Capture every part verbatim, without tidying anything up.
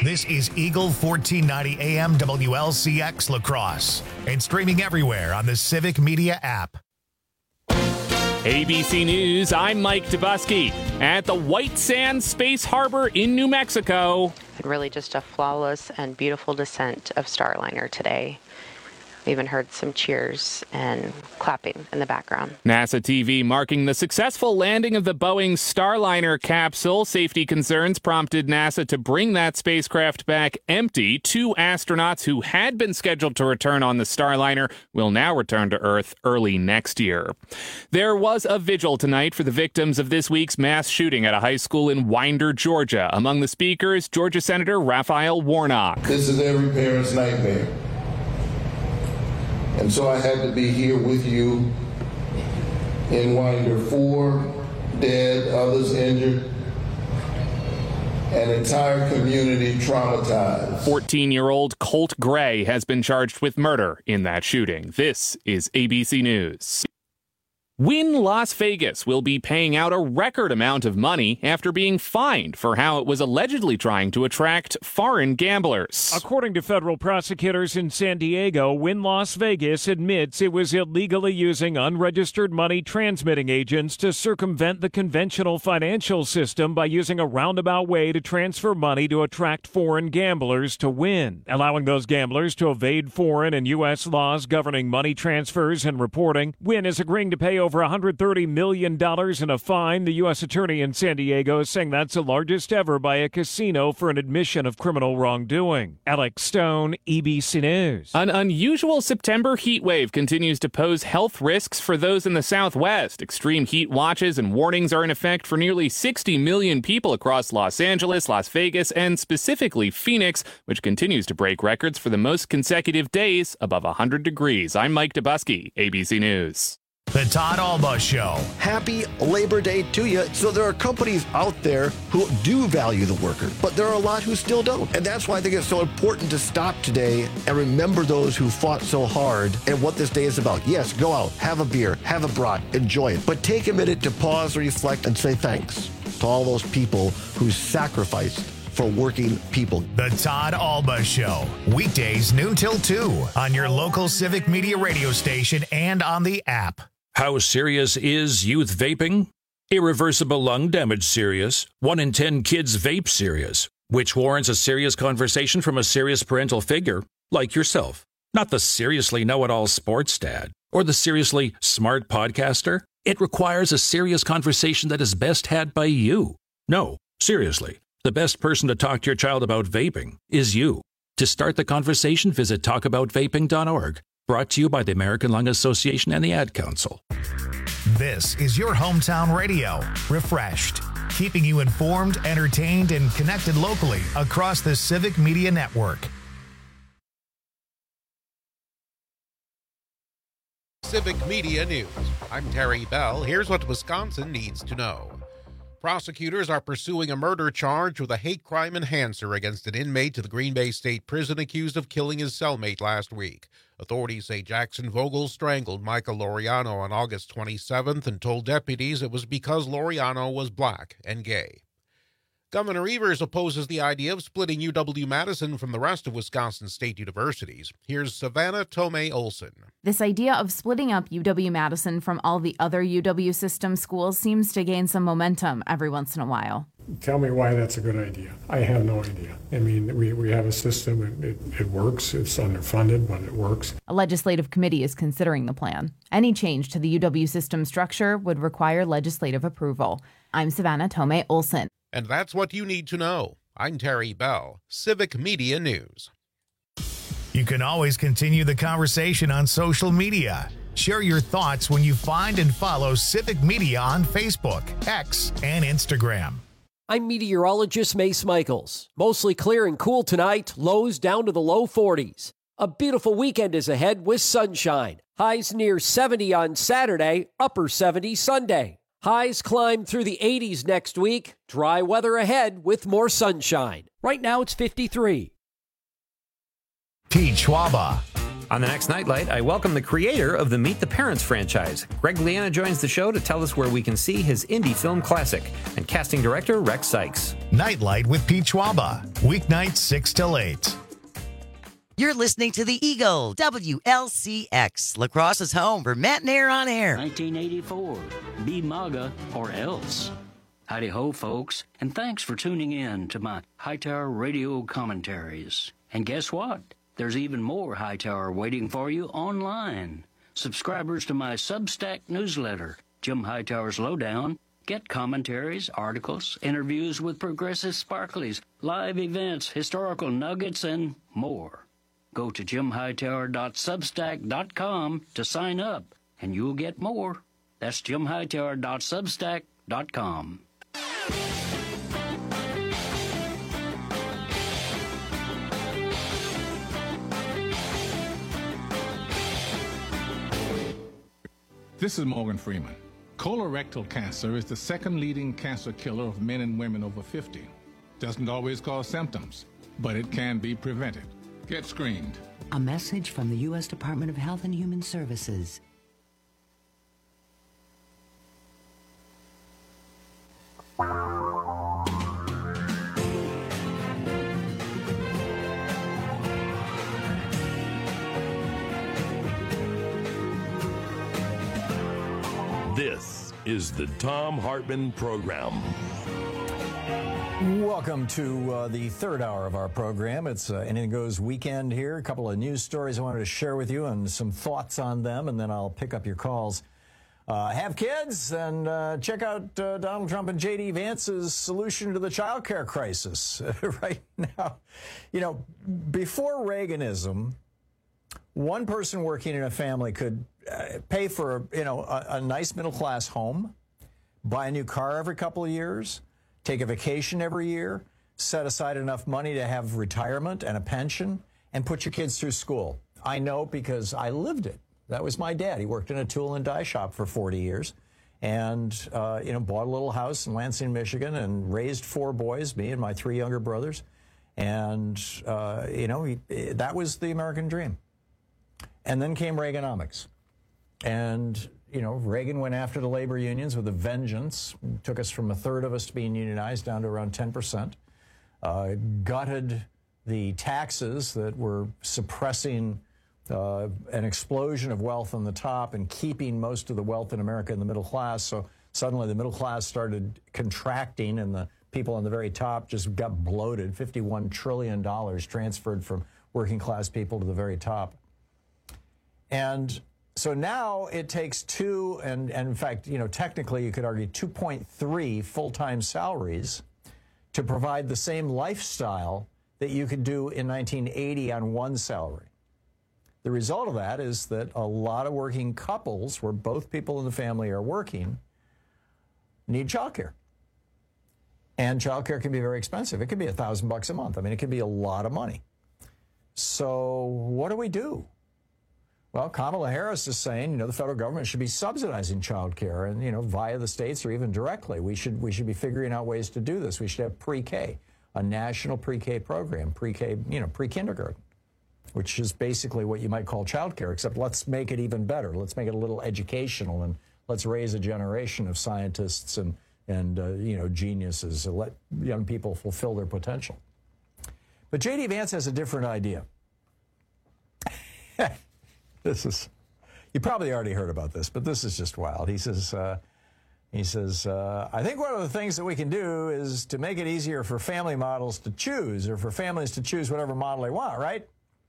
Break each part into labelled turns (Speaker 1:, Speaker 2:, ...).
Speaker 1: This is Eagle fourteen ninety A M W L C X La Crosse and streaming everywhere on the Civic Media app.
Speaker 2: A B C News, I'm Mike Dubusky at the White Sands Space Harbor in New Mexico.
Speaker 3: And really just a flawless and beautiful descent of Starliner today. We even heard some cheers and clapping in the background.
Speaker 2: NASA T V marking the successful landing of the Boeing Starliner capsule. Safety concerns prompted NASA to bring that spacecraft back empty. Two astronauts who had been scheduled to return on the Starliner will now return to Earth early next year. There was a vigil tonight for the victims of this week's mass shooting at a high school in Winder, Georgia. Among the speakers, Georgia Senator Raphael Warnock.
Speaker 4: This is every parent's nightmare. And so I had to be here with you in Winder. Four dead, others injured, an entire community traumatized.
Speaker 2: fourteen-year-old Colt Gray has been charged with murder in that shooting. This is A B C News. Wynn Las Vegas will be paying out a record amount of money after being fined for how it was allegedly trying to attract foreign gamblers.
Speaker 5: According to federal prosecutors in San Diego, Wynn Las Vegas admits it was illegally using unregistered money transmitting agents to circumvent the conventional financial system by using a roundabout way to transfer money to attract foreign gamblers to Wynn, allowing those gamblers to evade foreign and U S laws governing money transfers and reporting. Wynn is agreeing to pay over over one hundred thirty million dollars in a fine. The U S attorney in San Diego is saying that's the largest ever by a casino for an admission of criminal wrongdoing. Alex Stone, E B C News.
Speaker 2: An unusual September heat wave continues to pose health risks for those in the Southwest. Extreme heat watches and warnings are in effect for nearly sixty million people across Los Angeles, Las Vegas, and specifically Phoenix, which continues to break records for the most consecutive days above one hundred degrees. I'm Mike Dubusky, A B C News.
Speaker 1: The Todd Alba Show.
Speaker 6: Happy Labor Day to you. So there are companies out there who do value the worker, but there are a lot who still don't. And that's why I think it's so important to stop today and remember those who fought so hard and what this day is about. Yes, go out, have a beer, have a brat, enjoy it. But take a minute to pause, reflect, and say thanks to all those people who sacrificed for working people.
Speaker 1: The Todd Alba Show. Weekdays noon till two on your local Civic Media radio station and on the app.
Speaker 7: How serious is youth vaping? Irreversible lung damage serious. One in ten kids vape serious, which warrants a serious conversation from a serious parental figure like yourself. Not the seriously know-it-all sports dad or the seriously smart podcaster. It requires a serious conversation that is best had by you. No, seriously. The best person to talk to your child about vaping is you. To start the conversation, visit talk about vaping dot org. Brought to you by the American Lung Association and the Ad Council.
Speaker 1: This is your hometown radio, refreshed, keeping you informed, entertained, and connected locally across the Civic Media Network.
Speaker 8: Civic Media News. I'm Terry Bell. Here's what Wisconsin needs to know. Prosecutors are pursuing a murder charge with a hate crime enhancer against an inmate at the Green Bay State Prison accused of killing his cellmate last week. Authorities say Jackson Vogel strangled Michael Laureano on August twenty-seventh and told deputies it was because Laureano was black and gay. Governor Evers opposes the idea of splitting U W-Madison from the rest of Wisconsin state universities. Here's Savannah Tomei Olson.
Speaker 9: This idea of splitting up U W-Madison from all the other U W system schools seems to gain some momentum every once in a while.
Speaker 10: Tell me why that's a good idea. I have no idea. I mean, we, we have a system, it, it, it works, it's underfunded, but it works.
Speaker 9: A legislative committee is considering the plan. Any change to the U W system structure would require legislative approval. I'm Savannah Tomei Olson.
Speaker 8: And that's what you need to know. I'm Terry Bell, Civic Media News.
Speaker 1: You can always continue the conversation on social media. Share your thoughts when you find and follow Civic Media on Facebook, X, and Instagram.
Speaker 11: I'm meteorologist Mace Michaels. Mostly clear and cool tonight, lows down to the low forties. A beautiful weekend is ahead with sunshine. Highs near seventy on Saturday, upper seventies Sunday. Highs climb through the eighties next week. Dry weather ahead with more sunshine. Right now it's fifty-three.
Speaker 1: Pete Schwaba.
Speaker 12: On the next Nightlight, I welcome the creator of the Meet the Parents franchise. Greg Liana joins the show to tell us where we can see his indie film classic, and casting director Rex Sykes.
Speaker 1: Nightlight with Pete Schwaba, weeknights six till eight.
Speaker 13: You're listening to The Eagle, W L C X, La Crosse's home for Matinee on Air.
Speaker 14: nineteen eighty-four, be MAGA or else. Howdy ho, folks, and thanks for tuning in to my Hightower Radio commentaries. And guess what? There's even more Hightower waiting for you online. Subscribers to my Substack newsletter, Jim Hightower's Lowdown, get commentaries, articles, interviews with progressive sparklies, live events, historical nuggets, and more. Go to jim hightower dot substack dot com to sign up, and you'll get more. That's jim hightower dot substack dot com.
Speaker 15: This is Morgan Freeman. Colorectal cancer is the second leading cancer killer of men and women over fifty. Doesn't always cause symptoms, but it can be prevented. Get screened.
Speaker 16: A message from the U S Department of Health and Human Services.
Speaker 17: This is the Thom Hartmann Program.
Speaker 18: Welcome to uh, the third hour of our program. It's uh, Anything Goes weekend here. A couple of news stories I wanted to share with you and some thoughts on them, and then I'll pick up your calls. Uh, have kids and uh, check out uh, Donald Trump and J D Vance's solution to the child care crisis. Right now, you know, before Reaganism, one person working in a family could uh, pay for, you know, a, a nice middle-class home, buy a new car every couple of years, take a vacation every year, set aside enough money to have retirement and a pension, and put your kids through school. I know because I lived it. That was my dad. He worked in a tool and die shop for forty years and, uh, you know, bought a little house in Lansing, Michigan, and raised four boys, me and my three younger brothers. And, uh, you know, he, that was the American dream. And then came Reaganomics. And, you know, Reagan went after the labor unions with a vengeance, took us from a third of us being unionized down to around ten percent, uh, gutted the taxes that were suppressing uh, an explosion of wealth on the top and keeping most of the wealth in America in the middle class. So suddenly the middle class started contracting and the people on the very top just got bloated. fifty-one trillion dollars transferred from working class people to the very top. And so now it takes two, and, and in fact, you know, technically you could argue two point three full-time salaries to provide the same lifestyle that you could do in nineteen eighty on one salary. The result of that is that a lot of working couples where both people in the family are working need childcare. And childcare can be very expensive. It could be a thousand bucks a month. I mean, it could be a lot of money. So what do we do? Well, Kamala Harris is saying, you know, the federal government should be subsidizing child care and, you know, via the states or even directly. We should we should be figuring out ways to do this. We should have pre-K, a national pre-K program, pre-K, you know, pre-kindergarten, which is basically what you might call child care, except let's make it even better. Let's make it a little educational and let's raise a generation of scientists and, and uh, you know, geniuses to let young people fulfill their potential. But J D Vance has a different idea. This is, you probably already heard about this, but this is just wild. He says, uh, he says, uh, I think one of the things that we can do is to make it easier for family models to choose, or for families to choose whatever model they want, right?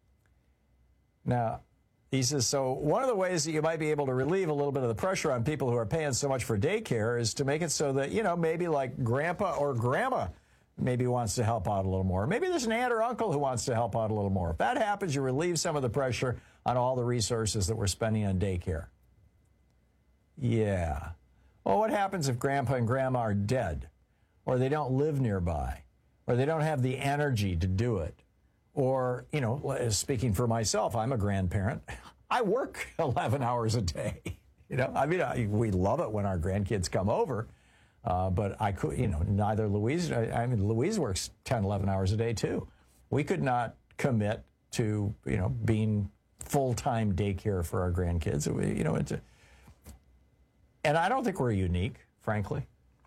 Speaker 18: Now, he says, so one of the ways that you might be able to relieve a little bit of the pressure on people who are paying so much for daycare is to make it so that, you know, maybe like grandpa or grandma maybe wants to help out a little more. Maybe there's an aunt or uncle who wants to help out a little more. If that happens, you relieve some of the pressure on all the resources that we're spending on daycare. Yeah. Well, what happens if grandpa and grandma are dead, or they don't live nearby, or they don't have the energy to do it? Or, you know, speaking for myself, I'm a grandparent. I work eleven hours a day. You know, I mean, I, we love it when our grandkids come over. Uh, but I could, you know, neither Louise, I, I mean, Louise works ten, eleven hours a day too. We could not commit to, you know, being full-time daycare for our grandkids. You know, it's a, and I don't think we're unique, frankly.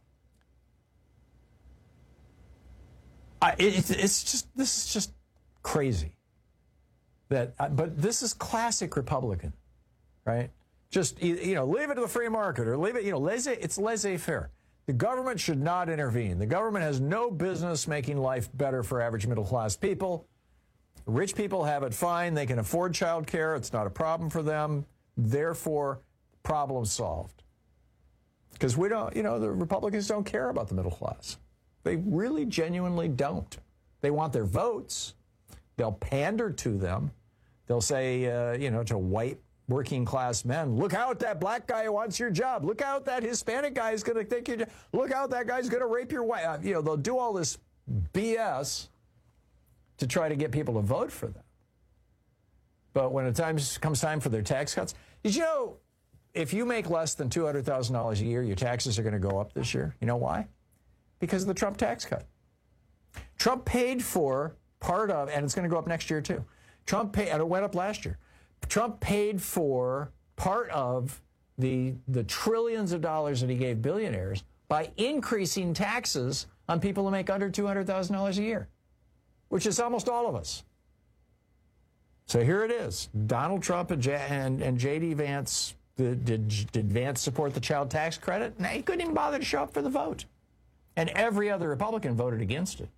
Speaker 18: I, it, it's just, this is just crazy. That, but this is classic Republican, right? Just, you know, leave it to the free market or leave it, you know, laissez, it's laissez-faire. The government should not intervene. The government has no business making life better for average middle-class people. Rich people have it fine. They can afford child care. It's not a problem for them. Therefore, problem solved. Because we don't, you know, the Republicans don't care about the middle class. They really genuinely don't. They want their votes. They'll pander to them. They'll say, uh, you know, to white working class men, look out, that black guy wants your job. Look out, that Hispanic guy is going to take your job. Look out, that guy's going to rape your wife. Uh, you know, they'll do all this B S to try to get people to vote for them. But when it times, comes time for their tax cuts, did you know if you make less than two hundred thousand dollars a year, your taxes are going to go up this year? You know why? Because of the Trump tax cut. Trump paid for part of, and it's going to go up next year too. Trump paid, and it went up last year. Trump paid for part of the, the trillions of dollars that he gave billionaires by increasing taxes on people who make under two hundred thousand dollars a year, which is almost all of us. So here it is. Donald Trump and, J- and, and J D. Vance, did, did, did Vance support the child tax credit? No, he couldn't even bother to show up for the vote. And every other Republican voted against it.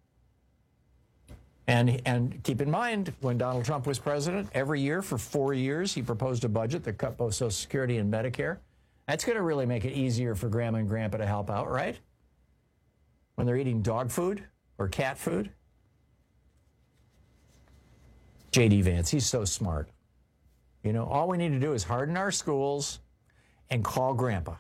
Speaker 18: And, and keep in mind, when Donald Trump was president, every year for four years, he proposed a budget that cut both Social Security and Medicare. That's going to really make it easier for Grandma and Grandpa to help out, right? When they're eating dog food or cat food. J D. Vance, he's so smart. You know, all we need to do is harden our schools and call Grandpa.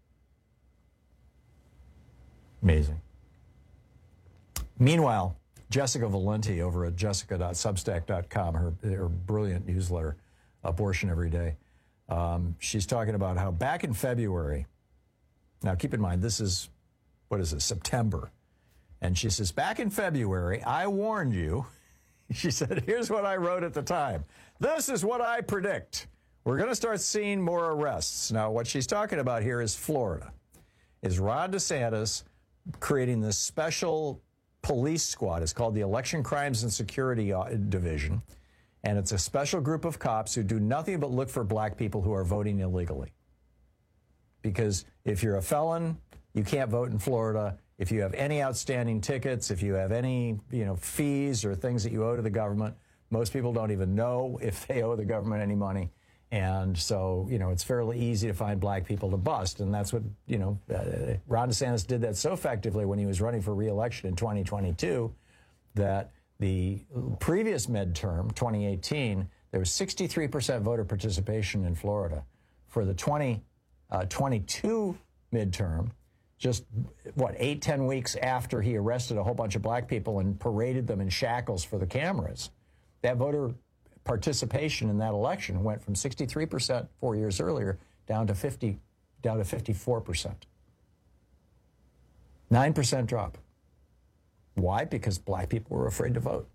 Speaker 18: Amazing. Meanwhile, Jessica Valenti over at jessica dot substack dot com, her, her brilliant newsletter, Abortion Every Day, um, she's talking about how back in February, now keep in mind, this is, what is it, September, and she says, back in February, I warned you, she said, here's what I wrote at the time. This is what I predict. We're going to start seeing more arrests. Now, what she's talking about here is Florida. Is Ron DeSantis creating this special police squad. It's called the Election Crimes and Security Division, and it's a special group of cops who do nothing but look for black people who are voting illegally. Because if you're a felon, you can't vote in Florida. If you have any outstanding tickets, if you have any, you know, fees or things that you owe to the government, most people don't even know if they owe the government any money. And so, you know, it's fairly easy to find black people to bust. And that's what, you know, uh, Ron DeSantis did that so effectively when he was running for re-election in twenty twenty-two that the previous midterm, twenty eighteen, there was sixty-three percent voter participation in Florida. For the twenty twenty-two midterm, just, what, eight, ten weeks after he arrested a whole bunch of black people and paraded them in shackles for the cameras, that voter participation in that election went from sixty-three percent four years earlier down to fifty, down to fifty-four percent. nine percent drop. Why? Because black people were afraid to vote.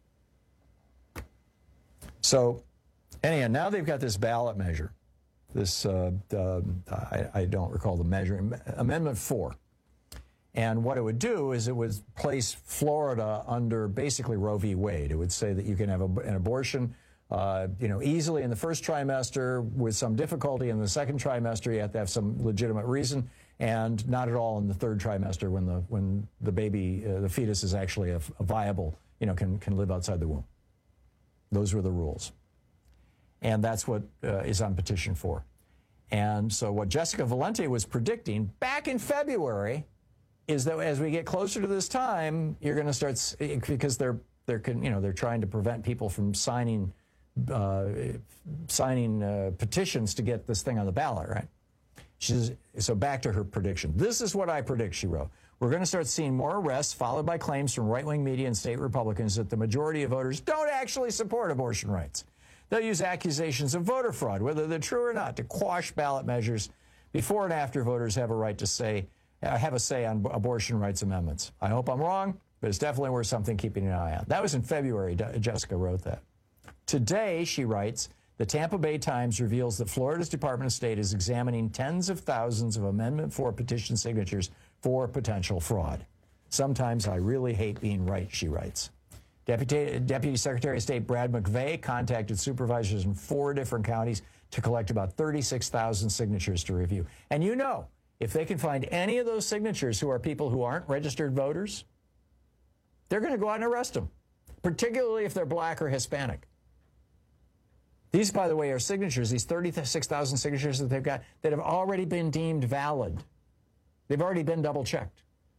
Speaker 18: So, anyhow, now they've got this ballot measure. This, uh, uh, I, I don't recall the measure, Amendment four. And what it would do is it would place Florida under basically Roe v. Wade. It would say that you can have a, an abortion Uh, you know, easily in the first trimester with some difficulty in the second trimester. You have to have some legitimate reason, and not at all in the third trimester when the when the baby, uh, the fetus is actually a, a viable, you know, can can live outside the womb. Those were the rules, and that's what uh, is on petition for. And so what Jessica Valenti was predicting back in February is that as we get closer to this time, you're going to start, because they're they're you know they're trying to prevent people from signing. Uh, signing uh, petitions to get this thing on the ballot, right? She's, so back to her prediction. This is what I predict, she wrote. We're going to start seeing more arrests, followed by claims from right-wing media and state Republicans that the majority of voters don't actually support abortion rights. They'll use accusations of voter fraud, whether they're true or not, to quash ballot measures before and after voters have a right to say, uh, have a say on abortion rights amendments. I hope I'm wrong, but it's definitely worth something keeping an eye on. That was in February, Jessica wrote that. Today, she writes, The Tampa Bay Times reveals that Florida's Department of State is examining tens of thousands of Amendment four petition signatures for potential fraud. Sometimes I really hate being right, she writes. Deputy, Deputy Secretary of State Brad McVeigh contacted supervisors in four different counties to collect about thirty-six thousand signatures to review. And you know, if they can find any of those signatures who are people who aren't registered voters, they're going to go out and arrest them, particularly if they're black or Hispanic. These, by the way, are signatures, these thirty-six thousand signatures that they've got that have already been deemed valid. They've already been double-checked.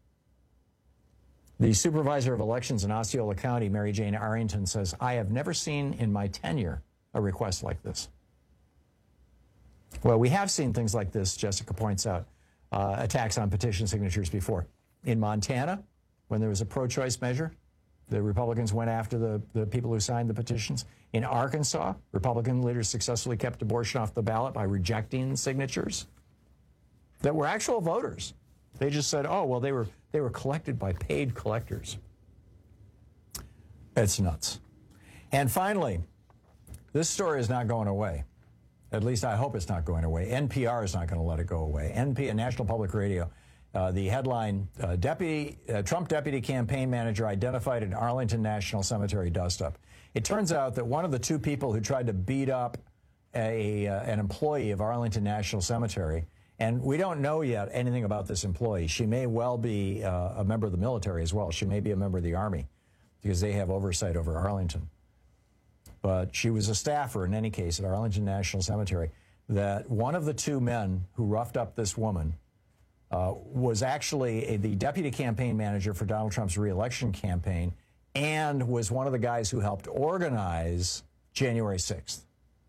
Speaker 18: The supervisor of elections in Osceola County, Mary Jane Arrington, says, I have never seen in my tenure a request like this. Well, we have seen things like this, Jessica points out, uh, attacks on petition signatures before. In Montana, when there was a pro-choice measure, the Republicans went after the, the people who signed the petitions. In Arkansas, Republican leaders successfully kept abortion off the ballot by rejecting signatures that were actual voters. They just said, oh, well, they were they were collected by paid collectors. It's nuts. And finally, this story is not going away. At least I hope it's not going away. N P R is not going to let it go away. N P R, National Public Radio, uh, the headline, uh, Deputy uh, Trump Deputy Campaign Manager identified in Arlington National Cemetery dust-up. It turns out that one of the two people who tried to beat up a, uh, an employee of Arlington National Cemetery, and we don't know yet anything about this employee. She may well be uh, a member of the military as well. She may be a member of the Army because they have oversight over Arlington. But she was a staffer, in any case, at Arlington National Cemetery, that one of the two men who roughed up this woman uh, was actually a, the deputy campaign manager for Donald Trump's reelection campaign and was one of the guys who helped organize January sixth.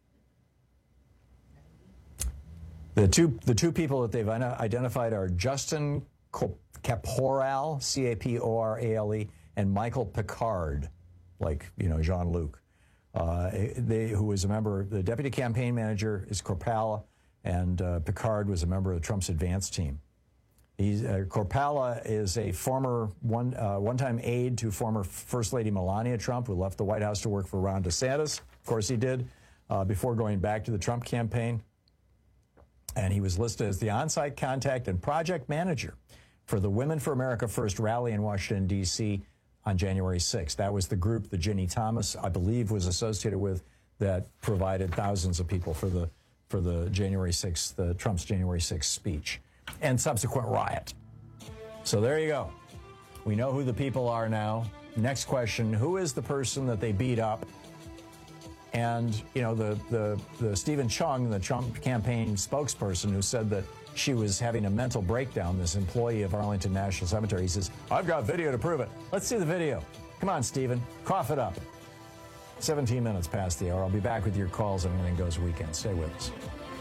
Speaker 18: The two, the two people that they've identified are Justin Caporal, C A P O R A L E, and Michael Picard, like, you know, Jean-Luc. Uh, they, who was a member, the deputy campaign manager is Corpala, and uh, Picard was a member of Trump's advance team. He's, uh, Corpala is a former one, uh, one-time aide to former First Lady Melania Trump, who left the White House to work for Ron DeSantis. Of course he did, uh, before going back to the Trump campaign. And he was listed as the on-site contact and project manager for the Women for America First rally in Washington, D C on January sixth. That was the group that Ginny Thomas, I believe, was associated with that provided thousands of people for the for the January sixth, the Trump's January sixth speech and subsequent riot. So there you go. We know who the people are now. Next question, who is the person that they beat up? And, you know, the, the, the Stephen Chung, the Trump campaign spokesperson who said that she was having a mental breakdown, this employee of Arlington National Cemetery, he says, I've got video to prove it. Let's see the video. Come on, Stephen, cough it up. seventeen minutes past the hour. I'll be back with your calls on Anything Goes Weekend. Stay with us.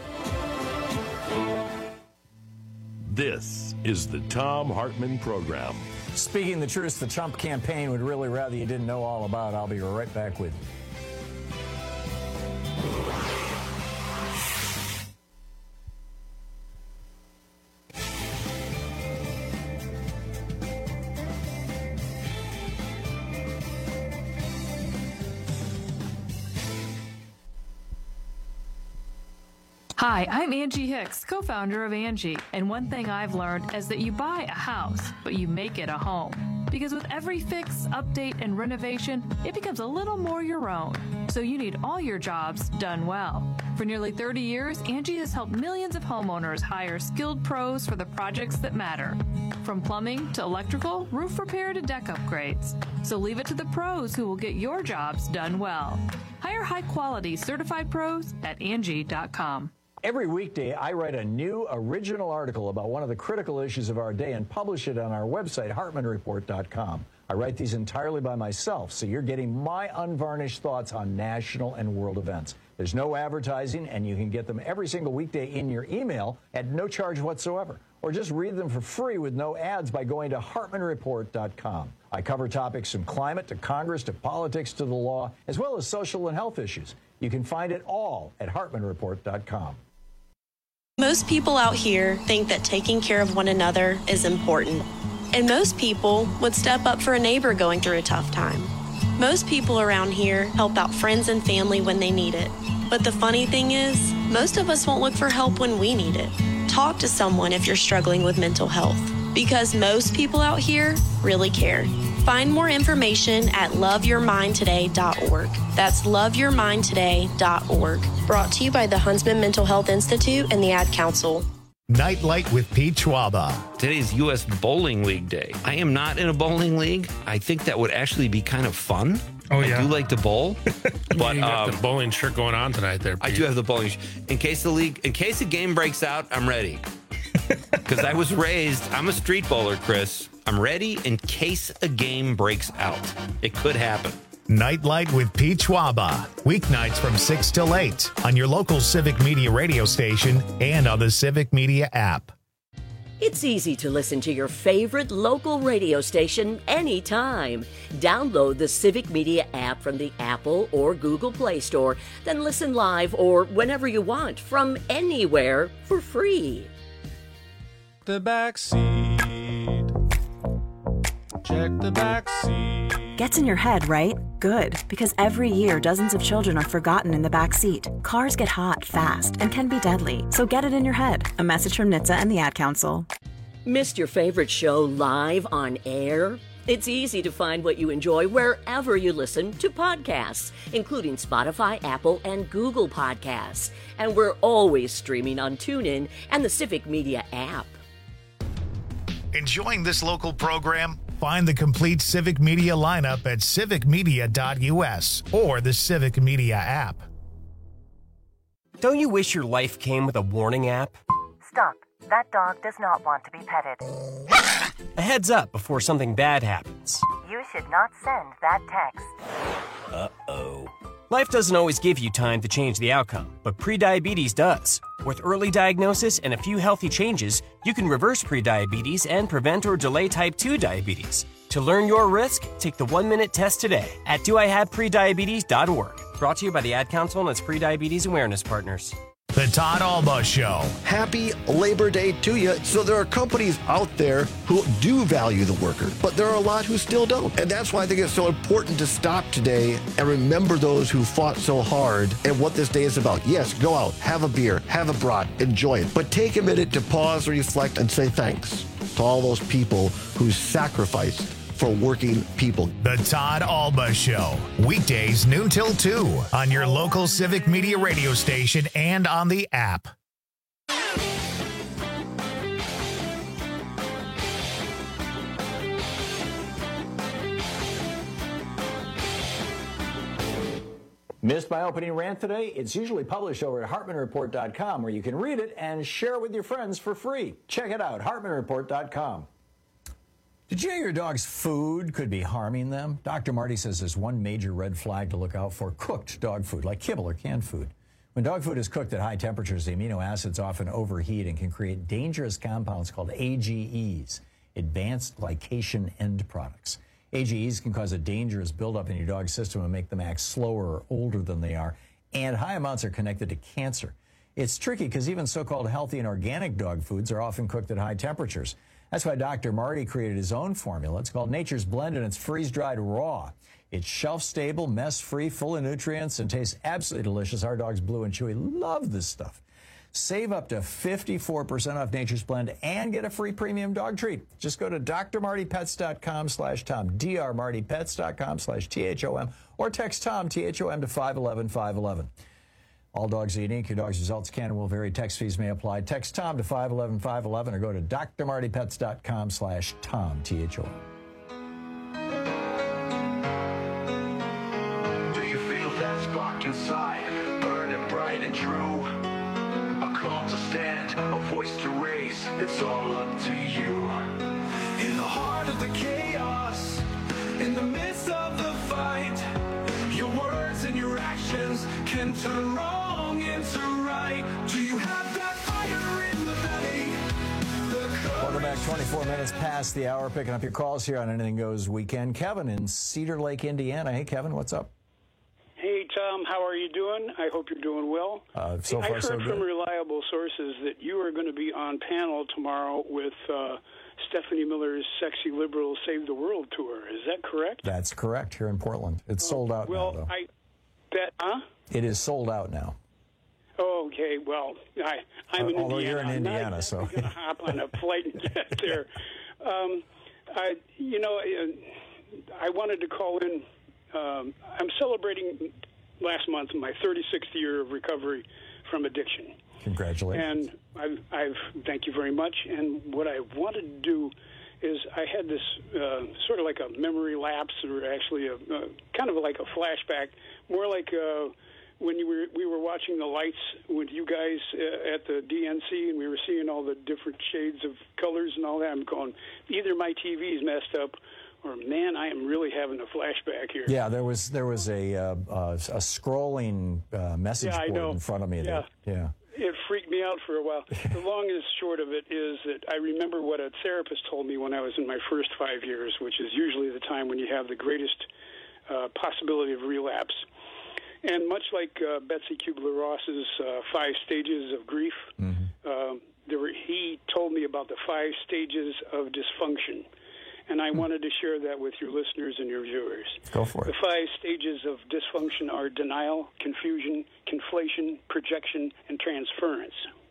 Speaker 17: This is the Thom Hartmann Program.
Speaker 18: Speaking the truth, the Trump campaign would really rather you didn't know all about. I'll be right back with you.
Speaker 19: Hi, I'm Angie Hicks, co-founder of Angie, and one thing I've learned is that you buy a house, but you make it a home. Because with every fix, update, and renovation, it becomes a little more your own. So you need all your jobs done well. For nearly thirty years, Angie has helped millions of homeowners hire skilled pros for the projects that matter. From plumbing to electrical, roof repair to deck upgrades. So leave it to the pros who will get your jobs done well. Hire high-quality certified pros at Angie dot com.
Speaker 18: Every weekday, I write a new original article about one of the critical issues of our day and publish it on our website, Hartmann Report dot com. I write these entirely by myself, so you're getting my unvarnished thoughts on national and world events. There's no advertising, and you can get them every single weekday in your email at no charge whatsoever. Or just read them for free with no ads by going to Hartmann Report dot com. I cover topics from climate to Congress to politics to the law, as well as social and health issues. You can find it all at Hartmann Report dot com.
Speaker 20: Most people out here think that taking care of one another is important. And most people would step up for a neighbor going through a tough time. Most people around here help out friends and family when they need it. But the funny thing is, most of us won't look for help when we need it. Talk to someone if you're struggling with mental health, because most people out here really care. Find more information at love your mind today dot org. That's love your mind today dot org. Brought to you by the Huntsman Mental Health Institute and the Ad Council.
Speaker 1: Nightlight with Pete Schwaba.
Speaker 12: Today's U S Bowling League Day. I am not in a bowling league. I think that would actually be kind of fun.
Speaker 21: Oh, yeah.
Speaker 12: I do like to bowl. But
Speaker 21: you got
Speaker 12: um,
Speaker 21: the bowling shirt going on tonight there, Pete.
Speaker 12: I do have the bowling shirt. In case the league, in case a game breaks out, I'm ready. Because I was raised, I'm a street bowler, Chris. I'm ready in case a game breaks out. It could happen.
Speaker 1: Nightlight with Pete Schwaba. Weeknights from six till eight on your local Civic Media radio station and on the Civic Media app.
Speaker 22: It's easy to listen to your favorite local radio station anytime. Download the Civic Media app from the Apple or Google Play Store, then listen live or whenever you want from anywhere for free.
Speaker 23: The back seat. Check the back seat.
Speaker 24: Gets in your head, right? Good, because every year dozens of children are forgotten in the back seat. Cars get hot fast and can be deadly, so get it in your head. A message from N H T S A and the Ad Council.
Speaker 22: Missed your favorite show live on air? It's easy to find what you enjoy wherever you listen to podcasts, including Spotify, Apple, and Google Podcasts. And we're always streaming on TuneIn and the Civic Media app.
Speaker 1: Enjoying this local program? Find the complete Civic Media lineup at civic media dot u s or the Civic Media app.
Speaker 25: Don't you wish your life came with a warning app?
Speaker 26: Stop. That dog does not want to be petted.
Speaker 25: A heads up before something bad happens.
Speaker 26: You should not send that text.
Speaker 25: Uh-oh. Life doesn't always give you time to change the outcome, but prediabetes does. With early diagnosis and a few healthy changes, you can reverse prediabetes and prevent or delay type two diabetes. To learn your risk, take the one-minute test today at do I have prediabetes dot org. Brought to you by the Ad Council and its prediabetes awareness partners.
Speaker 1: The Todd Alba Show.
Speaker 6: Happy Labor Day to you. So there are companies out there who do value the worker, but there are a lot who still don't. And that's why I think it's so important to stop today and remember those who fought so hard and what this day is about. Yes, go out, have a beer, have a brat, enjoy it. But take a minute to pause, reflect, and say thanks to all those people who sacrificed for working people.
Speaker 1: The Todd Alba Show. Weekdays noon till two on your local Civic Media radio station and on the app.
Speaker 18: Missed my opening rant today? It's usually published over at hartman report dot com, where you can read it and share it with your friends for free. Check it out, hartman report dot com. Did you know your dog's food could be harming them? Doctor Marty says there's one major red flag to look out for: cooked dog food, like kibble or canned food. When dog food is cooked at high temperatures, the amino acids often overheat and can create dangerous compounds called A G Es, advanced glycation end products. A G Es can cause a dangerous buildup in your dog's system and make them act slower or older than they are, and high amounts are connected to cancer. It's tricky because even so-called healthy and organic dog foods are often cooked at high temperatures. That's why Doctor Marty created his own formula. It's called Nature's Blend, and it's freeze-dried raw. It's shelf-stable, mess-free, full of nutrients, and tastes absolutely delicious. Our dogs, Blue and Chewy, love this stuff. Save up to fifty-four percent off Nature's Blend and get a free premium dog treat. Just go to d r marty pets dot com slash tom, d r marty pets dot com slash T H O M, or text Tom, T H O M, to five one one five one one. All dogs are unique. Your dog's results can and will vary. Text fees may apply. Text Tom to five one one five one one or go to d r marty pets dot com slash Tom, T H O M.
Speaker 27: Do you feel that spark inside, burning bright and true? A call to stand, a voice to raise, it's all up to you. In the heart of the chaos, in the midst of the fight, your words and your actions can turn wrong into right. Do you have that fire in the belly?
Speaker 18: Welcome back. twenty-four minutes past the hour. Picking up your calls here on Anything Goes Weekend. Kevin in Cedar Lake, Indiana. Hey, Kevin, what's up?
Speaker 28: Hey,
Speaker 2: Tom. How are you doing? I hope you're doing well.
Speaker 18: Uh, so
Speaker 2: I
Speaker 18: far,
Speaker 2: heard
Speaker 18: so
Speaker 2: from
Speaker 18: good.
Speaker 2: reliable sources that you are going to be on panel tomorrow with uh, Stephanie Miller's Sexy Liberal Save the World tour. Is that correct?
Speaker 18: That's correct, here in Portland. It's
Speaker 2: Oh,
Speaker 18: sold out
Speaker 2: well,
Speaker 18: now, though.
Speaker 2: I bet, huh?
Speaker 18: It is sold out now.
Speaker 2: Oh, okay. Well, I, I'm in
Speaker 18: Uh, although
Speaker 2: Indiana.
Speaker 18: you're in
Speaker 2: I'm
Speaker 18: Indiana,
Speaker 2: not
Speaker 18: so-
Speaker 2: going to hop on a flight and get there. Um, I, you know, uh, I wanted to call in. Um, I'm celebrating last month my thirty-sixth year of recovery from addiction.
Speaker 18: Congratulations.
Speaker 2: And I've, I've thank you very much. And what I wanted to do is I had this uh, sort of like a memory lapse, or actually a uh, kind of like a flashback, more like uh, when you were we were watching the lights with you guys uh, at the D N C, and we were seeing all the different shades of colors and all that. I'm going, either my T V's messed up, or man, I am really having a flashback here.
Speaker 18: Yeah, there was there was a uh, uh, a scrolling uh, message
Speaker 2: Yeah, I
Speaker 18: board
Speaker 2: know.
Speaker 18: in front of me.
Speaker 2: Yeah.
Speaker 18: That, yeah.
Speaker 2: It freaked me out for a while. The long and short of it is that I remember what a therapist told me when I was in my first five years, which is usually the time when you have the greatest uh, possibility of relapse. And much like uh, Betsy Kubler-Ross's uh, five stages of grief,
Speaker 18: Mm-hmm.
Speaker 2: um, there were, he told me about the five stages of dysfunction. And I wanted to share that with your listeners and your viewers.
Speaker 18: Go for
Speaker 2: The
Speaker 18: it.
Speaker 2: five stages of dysfunction are denial, confusion, conflation, projection, and transference.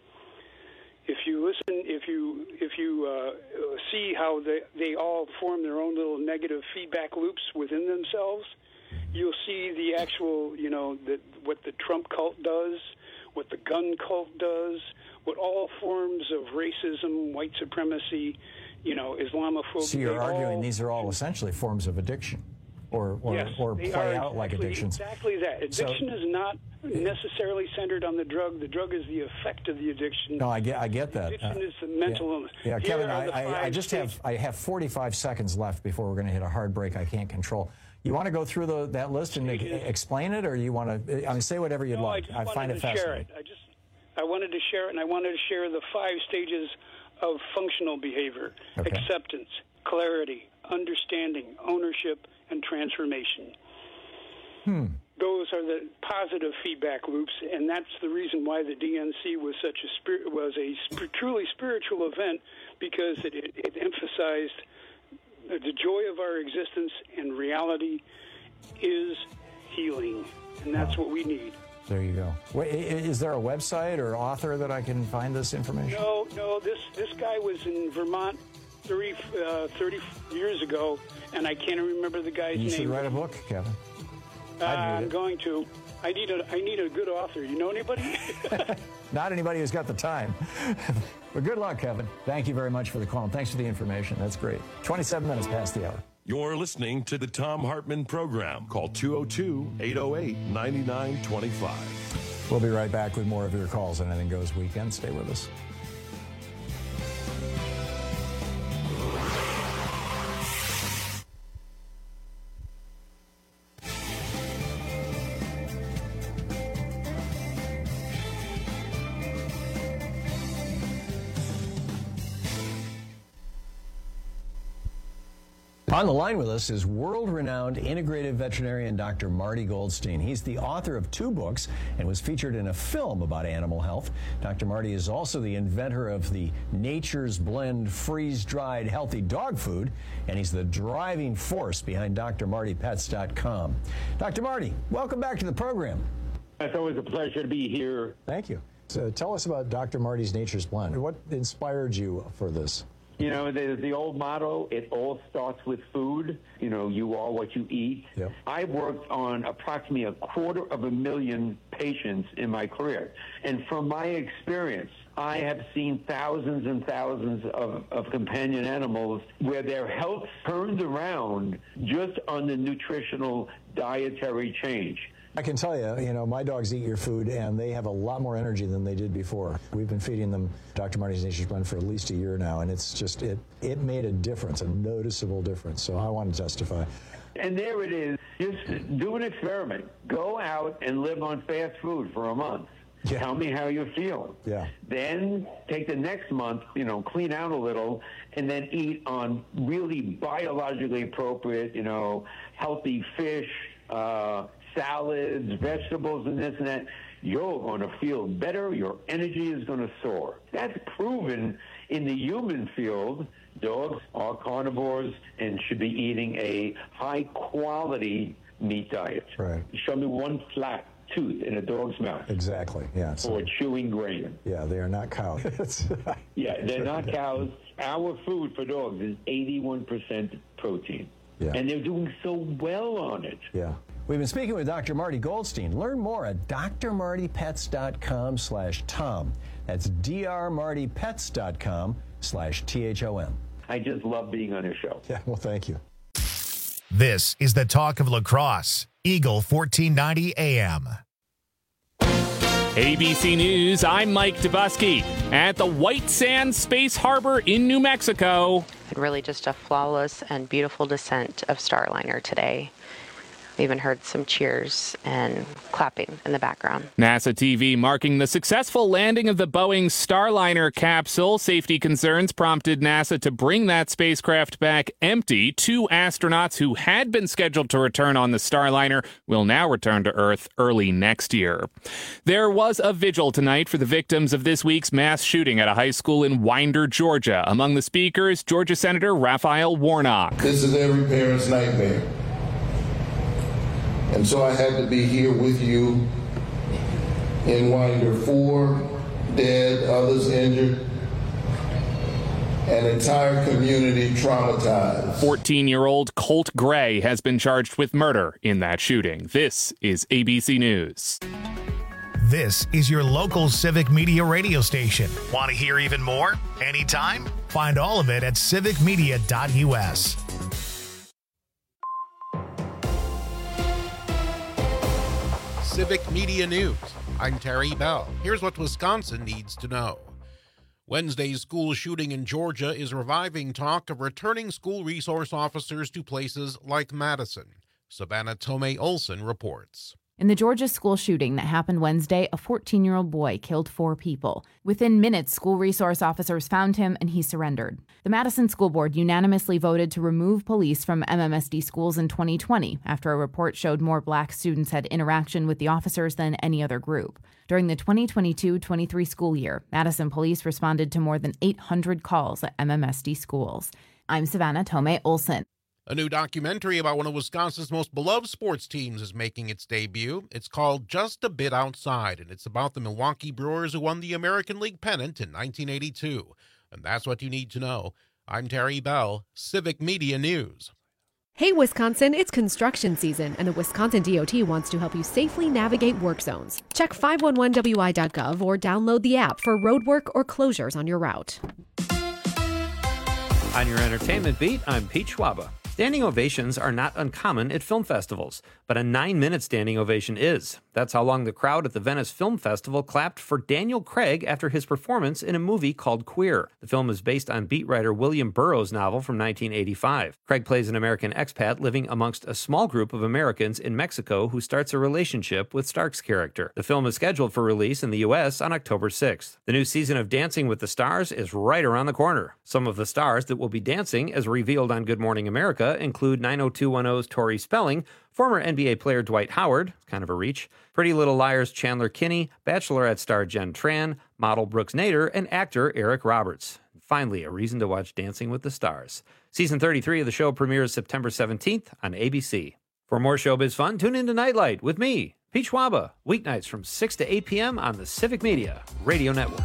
Speaker 2: If you listen, if you if you uh, see how they, they all form their own little negative feedback loops within themselves, you'll see the actual, you know, the, what the Trump cult does, what the gun cult does, what all forms of racism, white supremacy, you know, Islamophobia.
Speaker 18: So you're
Speaker 2: they
Speaker 18: arguing
Speaker 2: all,
Speaker 18: these are all essentially forms of addiction, or or,
Speaker 2: yes,
Speaker 18: or
Speaker 2: they
Speaker 18: play
Speaker 2: are
Speaker 18: out like
Speaker 2: exactly-
Speaker 18: addictions.
Speaker 2: Exactly that.
Speaker 18: So-
Speaker 2: Addiction is not necessarily centered on the drug. The drug is the effect of the addiction.
Speaker 18: No, I get I get that.
Speaker 2: Addiction
Speaker 18: Uh,
Speaker 2: is the mental
Speaker 18: yeah.
Speaker 2: illness.
Speaker 18: Yeah,
Speaker 2: Here
Speaker 18: Kevin,
Speaker 2: are
Speaker 18: I,
Speaker 2: the
Speaker 18: I, I
Speaker 2: five
Speaker 18: just
Speaker 2: stages.
Speaker 18: have I have forty-five seconds left before we're going to hit a hard break I can't control. You want to go through the, that list and make, explain it, or you want to? I mean, say whatever you'd
Speaker 2: No,
Speaker 18: like.
Speaker 2: I, just
Speaker 18: I find
Speaker 2: wanted
Speaker 18: it
Speaker 2: to share
Speaker 18: fascinating.
Speaker 2: it. I just I wanted to share it, and I wanted to share the five stages of functional behavior:
Speaker 18: Okay.
Speaker 2: acceptance, clarity, understanding, ownership, and transformation.
Speaker 18: Hmm.
Speaker 2: Those are the positive feedback loops, and that's the reason why the D N C was such a spirit, was a sp- truly spiritual event, because it, it, it emphasized the joy of our existence, and reality is healing, and that's what we need.
Speaker 18: There you go. Wait, i- is there a website or author that I can find this information?
Speaker 2: No, no, this this guy was in Vermont thirty, uh, thirty years ago, and I can't remember the guy's
Speaker 18: You
Speaker 2: name.
Speaker 18: should write a book, Kevin.
Speaker 2: Uh,
Speaker 18: I'd read
Speaker 2: I'm
Speaker 18: it.
Speaker 2: going to. I need a I need a good author. You know anybody?
Speaker 18: Not anybody who's got the time. But good luck, Kevin. Thank you very much for the call, and thanks for the information. That's great. twenty-seven minutes past the hour.
Speaker 17: You're listening to the Tom Hartman Program. Call two oh two, eight oh eight, nine nine two five.
Speaker 18: We'll be right back with more of your calls on Anything Goes Weekend. Stay with us. On the line with us is world-renowned integrative veterinarian Doctor Marty Goldstein. He's the author of two books and was featured in a film about animal health. Doctor Marty is also the inventor of the Nature's Blend freeze-dried healthy dog food, and he's the driving force behind D R Marty Pets dot com. Doctor Marty, welcome back to the program.
Speaker 3: It's always a pleasure to be here.
Speaker 18: Thank you. So tell us about Doctor Marty's Nature's Blend. What inspired you for this?
Speaker 3: You know, the, the old motto, it all starts with food. You know, you are what you eat.
Speaker 18: Yep.
Speaker 3: I've worked on approximately a quarter of a million patients in my career. And from my experience, I have seen thousands and thousands of, of companion animals where their health turned around just on the nutritional dietary change.
Speaker 18: I can tell you, you know, my dogs eat your food, and they have a lot more energy than they did before. We've been feeding them Doctor Marty's Nature's Blend for at least a year now, and it's just, it, it made a difference, a noticeable difference. So I want to testify.
Speaker 3: And there it is. Just do an experiment. Go out and live on fast food for a month.
Speaker 18: Yeah.
Speaker 3: Tell me how you feel.
Speaker 18: Yeah.
Speaker 3: Then take the next month, you know, clean out a little, and then eat on really biologically appropriate, you know, healthy fish, uh, salads, vegetables, and this and that, you're going to feel better. Your energy is going to soar. That's proven in the human field. Dogs are carnivores and should be eating a high-quality meat diet.
Speaker 18: Right.
Speaker 3: Show me one flat tooth in a dog's mouth.
Speaker 18: Exactly, yeah.
Speaker 3: Or chewing grain.
Speaker 18: Yeah, they are not cows.
Speaker 3: Yeah, they're not cows. Our food for dogs is eighty-one percent protein.
Speaker 18: Yeah.
Speaker 3: And they're doing so well on it.
Speaker 18: Yeah. We've been speaking with Doctor Marty Goldstein. Learn more at d r marty pets dot com slash tom. That's d r marty pets dot com slash T H O M.
Speaker 3: I just love being on your show.
Speaker 18: Yeah, well, thank you.
Speaker 1: This is the talk of lacrosse. Eagle fourteen ninety A M.
Speaker 4: A B C News, I'm Mike Dubusky at the White Sands Space Harbor in New Mexico.
Speaker 5: And really just a flawless and beautiful descent of Starliner today. We even heard some cheers and clapping in the background.
Speaker 4: NASA T V marking the successful landing of the Boeing Starliner capsule. Safety concerns prompted NASA to bring that spacecraft back empty. Two astronauts who had been scheduled to return on the Starliner will now return to Earth early next year. There was a vigil tonight for the victims of this week's mass shooting at a high school in Winder, Georgia. Among the speakers, Georgia Senator Raphael Warnock.
Speaker 7: This is every parent's nightmare. And so I had to be here with you in Winder. Four dead, others injured, an entire community traumatized.
Speaker 4: fourteen-year-old Colt Gray has been charged with murder in that shooting. This is A B C News.
Speaker 1: This is your local Civic Media radio station. Want to hear even more? Anytime? Find all of it at civic media dot u s.
Speaker 8: Civic Media News. I'm Terry Bell. Here's what Wisconsin needs to know. Wednesday's school shooting in Georgia is reviving talk of returning school resource officers to places like Madison. Savannah Tomei Olson reports.
Speaker 9: In the Georgia school shooting that happened Wednesday, a fourteen-year-old boy killed four people. Within minutes, school resource officers found him and he surrendered. The Madison School Board unanimously voted to remove police from M M S D schools in twenty twenty after a report showed more black students had interaction with the officers than any other group. During the twenty twenty-two twenty-three school year, Madison police responded to more than eight hundred calls at M M S D schools. I'm Savannah Tomei Olson.
Speaker 8: A new documentary about one of Wisconsin's most beloved sports teams is making its debut. It's called Just a Bit Outside, and it's about the Milwaukee Brewers who won the American League pennant in nineteen eighty-two. And that's what you need to know. I'm Terry Bell, Civic Media News.
Speaker 10: Hey, Wisconsin, it's construction season, and the Wisconsin D O T wants to help you safely navigate work zones. Check five one one W I dot gov or download the app for roadwork or closures on your route.
Speaker 12: On your entertainment beat, I'm Pete Schwaba. Standing ovations are not uncommon at film festivals, but a nine-minute standing ovation is. That's how long the crowd at the Venice Film Festival clapped for Daniel Craig after his performance in a movie called Queer. The film is based on beat writer William Burroughs' novel from nineteen eighty-five. Craig plays an American expat living amongst a small group of Americans in Mexico who starts a relationship with Stark's character. The film is scheduled for release in the U S on October sixth. The new season of Dancing with the Stars is right around the corner. Some of the stars that will be dancing, as revealed on Good Morning America, include nine oh two one oh's Tori Spelling, former N B A player Dwight Howard, kind of a reach, Pretty Little Liars Chandler Kinney, Bachelorette star Jen Tran, model Brooks Nader, and actor Eric Roberts. Finally, a reason to watch Dancing with the Stars. Season thirty-three of the show premieres September seventeenth on A B C. For more showbiz fun, tune in to Nightlight with me, Pete Schwaba, weeknights from six to eight p.m. on the Civic Media Radio Network.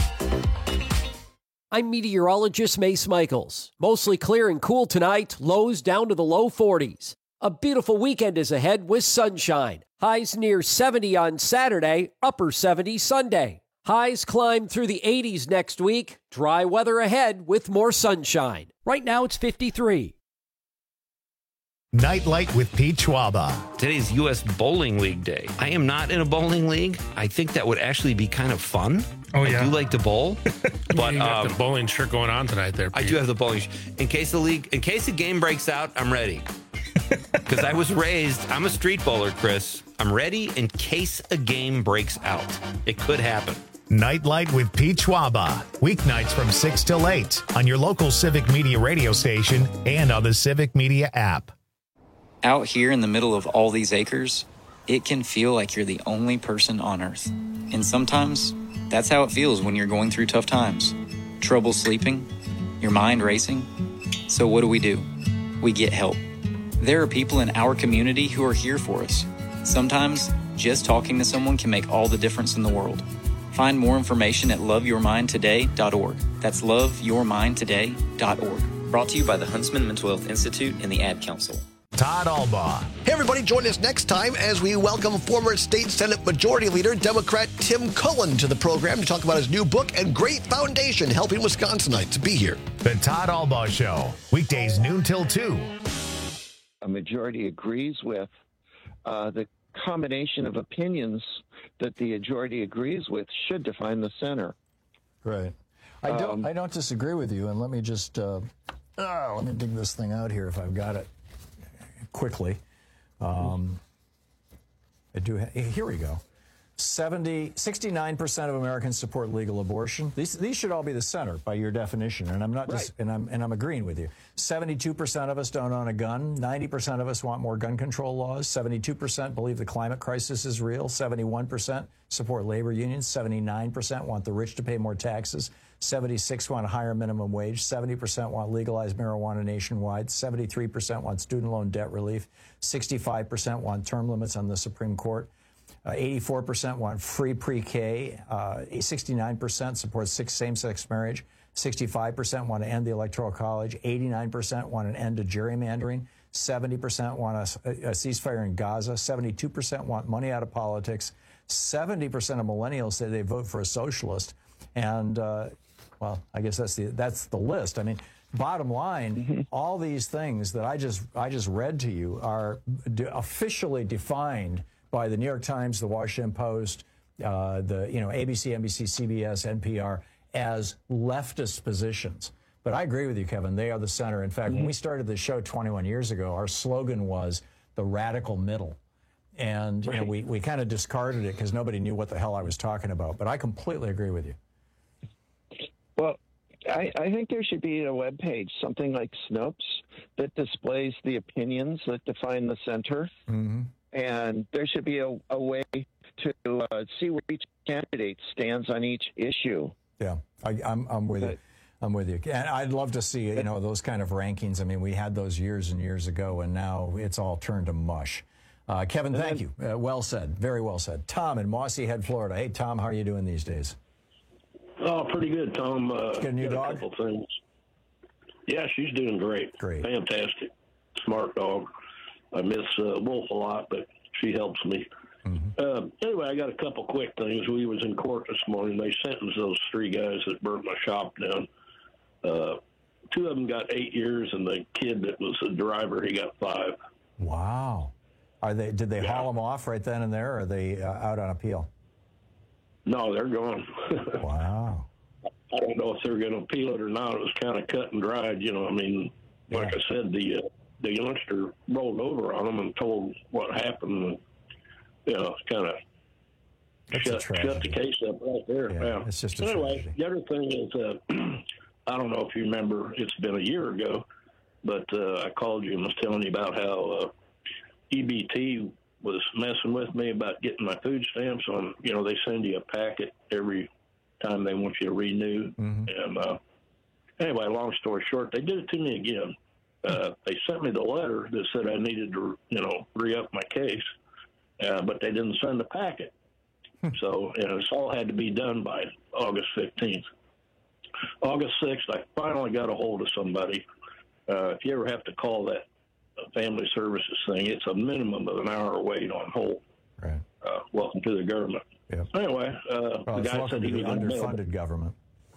Speaker 11: I'm meteorologist Mace Michaels. Mostly clear and cool tonight, lows down to the low forties. A beautiful weekend is ahead with sunshine. Highs near seventy on Saturday, upper seventies Sunday. Highs climb through the eighties next week. Dry weather ahead with more sunshine. Right now it's fifty-three.
Speaker 1: Nightlight with Pete Schwaba.
Speaker 12: Today's U S Bowling League Day. I am not in a bowling league. I think that would actually be kind of fun.
Speaker 21: Oh, yeah.
Speaker 12: I do like to bowl.
Speaker 21: But you got
Speaker 12: um,
Speaker 21: the bowling shirt going on tonight there, Pete.
Speaker 12: I do have the bowling shirt. In case the league, in case the game breaks out, I'm ready. Because I was raised, I'm a street bowler, Chris. I'm ready in case a game breaks out. It could happen.
Speaker 1: Nightlight with Pete Schwaba. Weeknights from six till eight on your local Civic Media radio station and on the Civic Media app.
Speaker 28: Out here in the middle of all these acres,
Speaker 13: it can feel like you're the only person on earth. And sometimes, that's how it feels when you're going through tough times. Trouble sleeping, your mind racing. So what do we do? We get help. There are people in our community who are here for us. Sometimes, just talking to someone can make all the difference in the world. Find more information at love your mind today dot org. That's love your mind today dot org. Brought to you by the Huntsman Mental Health Institute and the Ad Council.
Speaker 1: Todd Albaugh.
Speaker 6: Hey, everybody, join us next time as we welcome former State Senate Majority Leader, Democrat Tim Cullen, to the program to talk about his new book and great foundation helping Wisconsinites. Be here.
Speaker 1: The Todd Albaugh Show, weekdays noon till two.
Speaker 14: A majority agrees with uh, the combination of opinions that the majority agrees with should define the center.
Speaker 18: Right. I don't.
Speaker 14: Um,
Speaker 18: I don't disagree with you. And let me just uh, oh, let me dig this thing out here if I've got it quickly. Um, I do. Ha- here we go. seventy, sixty-nine percent of Americans support legal abortion. These these should all be the center by your definition, and I'm not just and I'm and I'm agreeing with you. seventy-two percent of us don't own a gun. ninety percent of us want more gun control laws. seventy-two percent believe the climate crisis is real. seventy-one percent support labor unions. seventy-nine percent want the rich to pay more taxes. seventy-six want a higher minimum wage. seventy percent want legalized marijuana nationwide. seventy-three percent want student loan debt relief. sixty-five percent want term limits on the Supreme Court. Uh, eighty-four percent want free pre-K. Uh, sixty-nine percent support same-sex marriage. sixty-five percent want to end the Electoral College. eighty-nine percent want an end to gerrymandering. seventy percent want a, a ceasefire in Gaza. seventy-two percent want money out of politics. seventy percent of millennials say they vote for a socialist. And, uh, well, I guess that's the that's the list. I mean, bottom line, mm-hmm. all these things that I just I just read to you are de- officially defined by the New York Times, the Washington Post, uh, the you know A B C, N B C, C B S, N P R as leftist positions. But I agree with you, Kevin. They are the center. In fact, mm-hmm. when we started the show twenty-one years ago, our slogan was the radical middle. And you know, we, we kind of discarded it because nobody knew what the hell I was talking about. But I completely agree with you.
Speaker 14: Well, I, I think there should be a web page, something like Snopes, that displays the opinions that define the center.
Speaker 18: Mm-hmm. And
Speaker 14: there should be a, a way to uh, see where each candidate stands on each issue.
Speaker 18: Yeah, I, I'm, I'm with but, you. I'm with you. And I'd love to see, you know, those kind of rankings. I mean, we had those years and years ago, and now it's all turned to mush. Uh, Kevin, thank then, you. Uh, well said. Very well said. Tom in Mossy Head, Florida. Hey, Tom, how are you doing these days?
Speaker 15: Oh, pretty good, Tom. Uh,
Speaker 18: Get a new
Speaker 15: got
Speaker 18: dog?
Speaker 15: A couple things. Yeah, she's doing great.
Speaker 18: Great.
Speaker 15: Fantastic. Smart dog. I miss uh, Wolf a lot, but she helps me.
Speaker 18: Mm-hmm.
Speaker 15: Uh, anyway, I got a couple quick things. We was in court this morning. They sentenced those three guys that burnt my shop down. Uh, two of them got eight years, and the kid that was the driver, he got five.
Speaker 18: Wow. Are they? Did they
Speaker 15: yeah.
Speaker 18: haul them off right then and there, or are they uh, out on appeal?
Speaker 15: No, they're gone.
Speaker 18: Wow.
Speaker 15: I don't know if they're going to appeal it or not. It was kind of cut and dried, you know. I mean,
Speaker 18: yeah.
Speaker 15: like I said, the uh, the youngster rolled over on them and told what happened. And, you know, kind of shut, shut the case up right there.
Speaker 18: Yeah,
Speaker 15: yeah.
Speaker 18: It's just
Speaker 15: so
Speaker 18: a
Speaker 15: anyway,
Speaker 18: tragedy.
Speaker 15: the other thing is, uh, I don't know if you remember, it's been a year ago, but uh, I called you and was telling you about how uh, E B T was messing with me about getting my food stamps on. You know, they send you a packet every time they want you to renew.
Speaker 18: Mm-hmm.
Speaker 15: And uh, anyway, long story short, they did it to me again. Uh, they sent me the letter that said I needed to, you know, re-up my case, uh, but they didn't send the packet. So, you know, this all had to be done by August fifteenth. August sixth, I finally got a hold of somebody. Uh, if you ever have to call that family services thing, it's a minimum of an hour wait on hold.
Speaker 18: Right.
Speaker 15: Uh, welcome to the government.
Speaker 18: Yep.
Speaker 15: Anyway, uh,
Speaker 18: well,
Speaker 15: the guy said he was
Speaker 18: the
Speaker 15: going to
Speaker 18: underfunded government.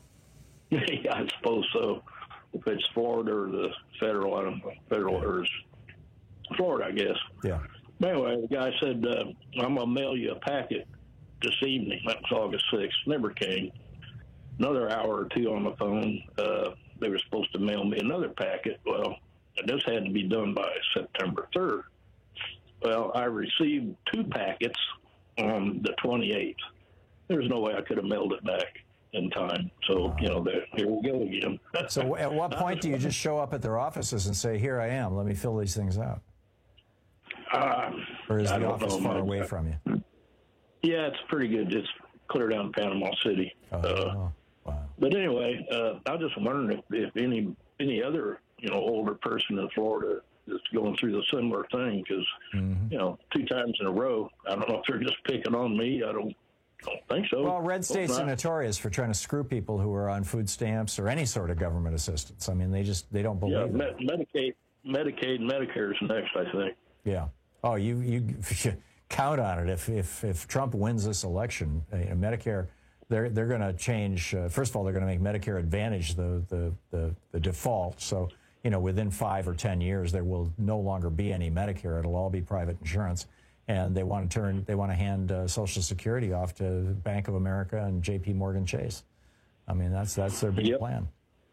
Speaker 15: Yeah, I suppose so. If it's Florida or the federal, I don't know, federal yeah. or Florida, I guess.
Speaker 18: Yeah.
Speaker 15: Anyway, the guy said, uh, I'm going to mail you a packet this evening. That was August sixth. Never came. Another hour or two on the phone, uh, they were supposed to mail me another packet. Well, this had to be done by September third. Well, I received two packets on the twenty-eighth. There's no way I could have mailed it back in time. So, you know, there, here we go again.
Speaker 18: So at what point do you just show up at their offices and say, here I am, let me fill these things out?
Speaker 15: Uh,
Speaker 18: or is
Speaker 15: I
Speaker 18: the
Speaker 15: don't
Speaker 18: office
Speaker 15: know,
Speaker 18: far
Speaker 15: man.
Speaker 18: away from you?
Speaker 15: Yeah, it's pretty good. It's clear down Panama City.
Speaker 18: Oh,
Speaker 15: uh,
Speaker 18: wow.
Speaker 15: But anyway, uh, I was just wondering if, if any any other you know older person in Florida is going through the similar thing because
Speaker 18: Mm-hmm.
Speaker 15: you know two times in a row. I don't know if they're just picking on me. I don't don't think so.
Speaker 18: Well, red
Speaker 15: Hope
Speaker 18: states
Speaker 15: not.
Speaker 18: are notorious for trying to screw people who are on food stamps or any sort of government assistance. I mean, they just they don't
Speaker 15: Yeah,
Speaker 18: believe it.
Speaker 15: Med- Medicaid, Medicaid, and Medicare is next, I think.
Speaker 18: Yeah. Oh, you you count on it. If if if Trump wins this election, uh, you know, Medicare, they're they're going to change. Uh, first of all, they're going to make Medicare Advantage the, the the the default. So you know, within five or ten years, there will no longer be any Medicare. It'll all be private insurance. And they want to turn. They want to hand uh, Social Security off to Bank of America and J P Morgan Chase. I mean, that's that's their big
Speaker 15: Yep.
Speaker 18: plan.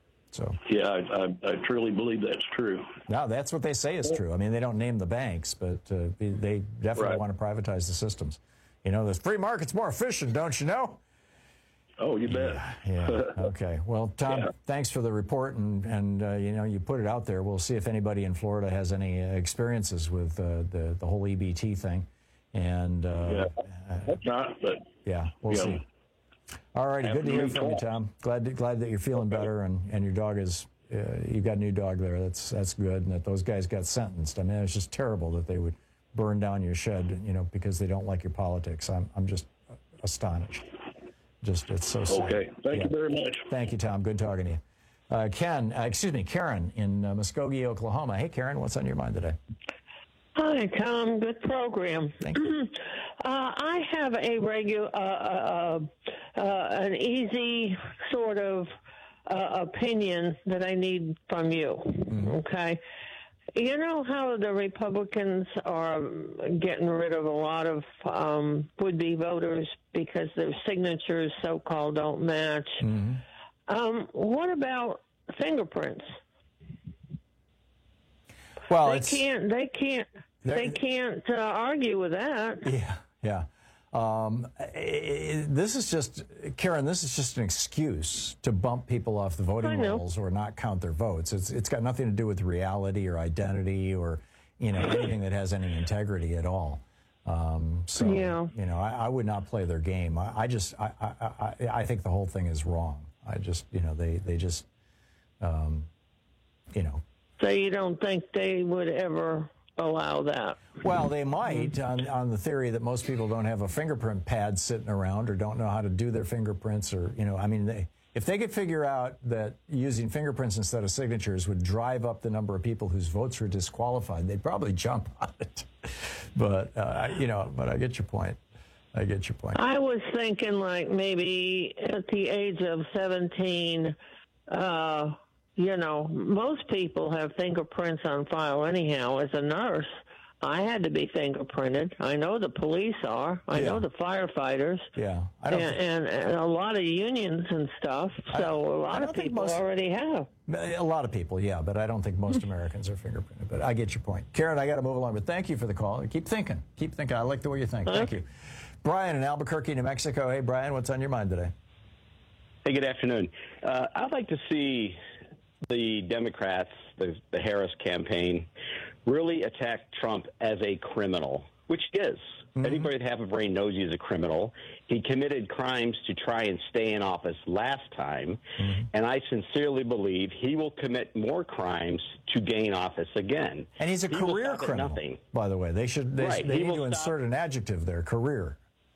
Speaker 18: So
Speaker 15: Yeah, I, I, I truly believe that's true.
Speaker 18: no, that's what they say is true. I mean, they don't name the banks, but uh, they- they definitely
Speaker 15: Right.
Speaker 18: want to privatize the systems. You know, the free market's more efficient, don't you know?
Speaker 15: Oh, you bet.
Speaker 18: Yeah. Okay. Well, Tom,
Speaker 15: Yeah.
Speaker 18: thanks for the report, and and uh, you know, you put it out there. We'll see if anybody in Florida has any uh, experiences with uh, the the whole E B T thing, and uh,
Speaker 15: Yeah, hope not, but
Speaker 18: yeah, we'll
Speaker 15: Yeah.
Speaker 18: see. All righty, good to hear from you,
Speaker 15: Afternoon
Speaker 18: Tom. Glad to, glad that you're feeling better, and, and your dog is uh, you got a new dog there. That's that's good, and that those guys got sentenced. I mean, it's just terrible that they would burn down your shed, you know, because they don't like your politics. I'm I'm just astonished. Just it's so sad.
Speaker 15: Okay. Thank you very much.
Speaker 18: Thank you, Tom. Good talking to you. Uh, Ken, uh, excuse me, Karen in uh, Muskogee, Oklahoma. Hey, Karen, what's on your mind today?
Speaker 16: Hi, Tom. Good program.
Speaker 18: Thank you.
Speaker 16: uh, I have a regular, uh, uh, uh, an easy sort of uh, opinion that I need from you.
Speaker 18: Mm-hmm.
Speaker 16: Okay. You know how the Republicans are getting rid of a lot of um, would-be voters because their signatures, so-called, don't match.
Speaker 18: Mm-hmm.
Speaker 16: Um, what about fingerprints?
Speaker 18: Well,
Speaker 16: they
Speaker 18: it's,
Speaker 16: can't. They can't. They can't uh, argue with that.
Speaker 18: Yeah, yeah. Um, i- i- this is just, Karen, this is just an excuse to bump people off the
Speaker 16: I
Speaker 18: voting
Speaker 16: know.
Speaker 18: rolls or not count their votes. It's It's got nothing to do with reality or identity or, you know, anything that has any integrity at all. Um, so,
Speaker 16: Yeah.
Speaker 18: you know, I, I would not play their game. I, I just, I, I, I, I think the whole thing is wrong. I just, you know, they, they just, um, you know,
Speaker 16: So you don't think they would ever allow that?
Speaker 18: well, they might on, on the theory that most people don't have a fingerprint pad sitting around or don't know how to do their fingerprints or, you know, I mean, they, if they could figure out that using fingerprints instead of signatures would drive up the number of people whose votes were disqualified, they'd probably jump on it. But, uh, you know, but I get your point. I get your point.
Speaker 16: I was thinking like maybe at the age of seventeen, uh, you know, most people have fingerprints on file anyhow. As a nurse, I had to be fingerprinted. I know the police are. I know the firefighters.
Speaker 18: Yeah. I
Speaker 16: And,
Speaker 18: don't thi-
Speaker 16: and, and a lot of unions and stuff. So a lot
Speaker 18: don't
Speaker 16: of
Speaker 18: think
Speaker 16: people
Speaker 18: most-
Speaker 16: already have.
Speaker 18: A lot of people, yeah, but I don't think most Americans are fingerprinted. But I get your point. Karen, I got to move along, but thank you for the call. Keep thinking. Keep thinking. I like the way you think. Thank you. Brian in Albuquerque, New Mexico. Hey, Brian, what's on your mind today?
Speaker 19: Hey, good afternoon. Uh, I'd like to see the Democrats, the, the Harris campaign, really attack Trump as a criminal, which he is. Mm-hmm. Anybody with half a brain knows he's a criminal. He committed crimes to try and stay in office last time, mm-hmm. and I sincerely believe he will commit more crimes to gain office again.
Speaker 18: And he's a
Speaker 19: He will
Speaker 18: career
Speaker 19: stop at
Speaker 18: criminal,
Speaker 19: nothing.
Speaker 18: by the way. They should. They,
Speaker 19: Right.
Speaker 18: they
Speaker 19: He
Speaker 18: need to
Speaker 19: will
Speaker 18: insert
Speaker 19: stop-
Speaker 18: an adjective there, career.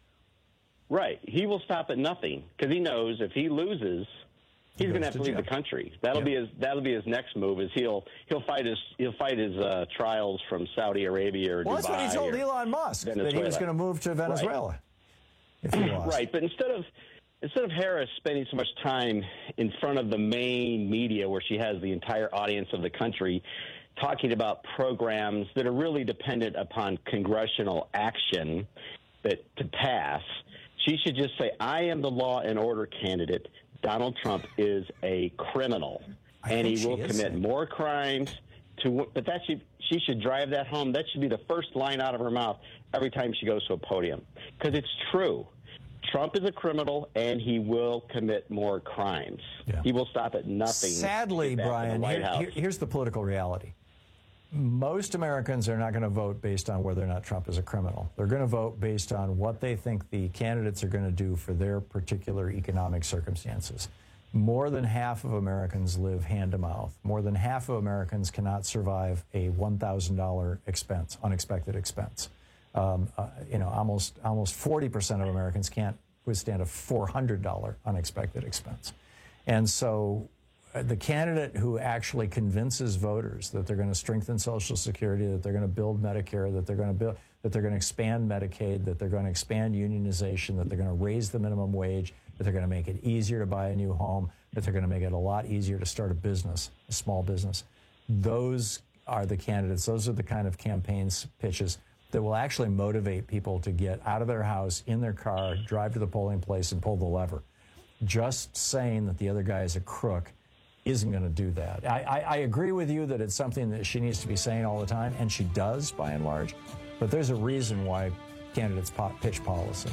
Speaker 19: Right. He will stop at nothing because he knows if he loses,
Speaker 18: He
Speaker 19: he's going to
Speaker 18: goes
Speaker 19: have
Speaker 18: to
Speaker 19: to leave
Speaker 18: jail.
Speaker 19: the country. That'll
Speaker 18: Yeah.
Speaker 19: be his. That'll be his next move. Is he'll he'll fight his he'll fight his uh, trials from Saudi Arabia or
Speaker 18: Well,
Speaker 19: Dubai.
Speaker 18: that's what he told
Speaker 19: or
Speaker 18: Elon Musk, that he was
Speaker 19: Venezuela.
Speaker 18: going to move to Venezuela if he lost.
Speaker 19: Right, but instead of instead of Harris spending so much time in front of the main media where she has the entire audience of the country talking about programs that are really dependent upon congressional action that to pass, she should just say, I am the law and order candidate. Donald Trump is a criminal,
Speaker 18: I
Speaker 19: and
Speaker 18: think
Speaker 19: he
Speaker 18: she
Speaker 19: will
Speaker 18: is
Speaker 19: commit
Speaker 18: saying-
Speaker 19: more crimes. To, but that should, she should drive that home. That should be the first line out of her mouth every time she goes to a podium, because it's true. Trump is a criminal, and he will commit more crimes.
Speaker 18: Yeah.
Speaker 19: He will stop at nothing.
Speaker 18: Sadly,
Speaker 19: to get back to the
Speaker 18: Brian,
Speaker 19: White
Speaker 18: here-
Speaker 19: House.
Speaker 18: here- here's the political reality. most Americans are not going to vote based on whether or not Trump is a criminal. They're going to vote based on what they think the candidates are going to do for their particular economic circumstances. More than half of Americans live hand to mouth. More than half of Americans cannot survive a one thousand dollars expense, unexpected expense. Um, uh, you know, almost almost forty percent of Americans can't withstand a four hundred dollars unexpected expense. And so uh, the candidate who actually convinces voters that they're going to strengthen Social Security, that they're going to build Medicare, that they're going to build, that they're going to expand Medicaid, that they're going to expand unionization, that they're going to raise the minimum wage, that they're going to make it easier to buy a new home, that they're going to make it a lot easier to start a business, a small business. Those are the candidates. Those are the kind of campaigns pitches that will actually motivate people to get out of their house, in their car, drive to the polling place, and pull the lever. Just saying that the other guy is a crook isn't going to do that. I, I, I agree with you that it's something that she needs to be saying all the time, and she does, by and large. But there's a reason why candidates po- pitch policy.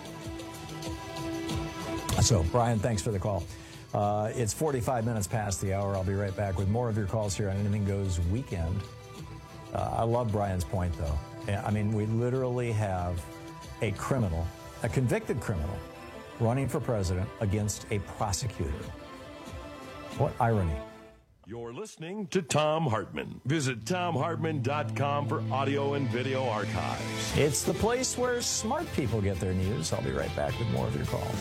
Speaker 18: So, Brian, thanks for the call. Uh, it's forty-five minutes past the hour. I'll be right back with more of your calls here on Anything Goes Weekend. Uh, I love Brian's point, though. I mean, we literally have a criminal, a convicted criminal, running for president against a prosecutor. What irony.
Speaker 17: You're listening to Thom Hartmann. Visit Thom Hartmann dot com for audio and video archives.
Speaker 18: It's the place where smart people get their news. I'll be right back with more of your calls.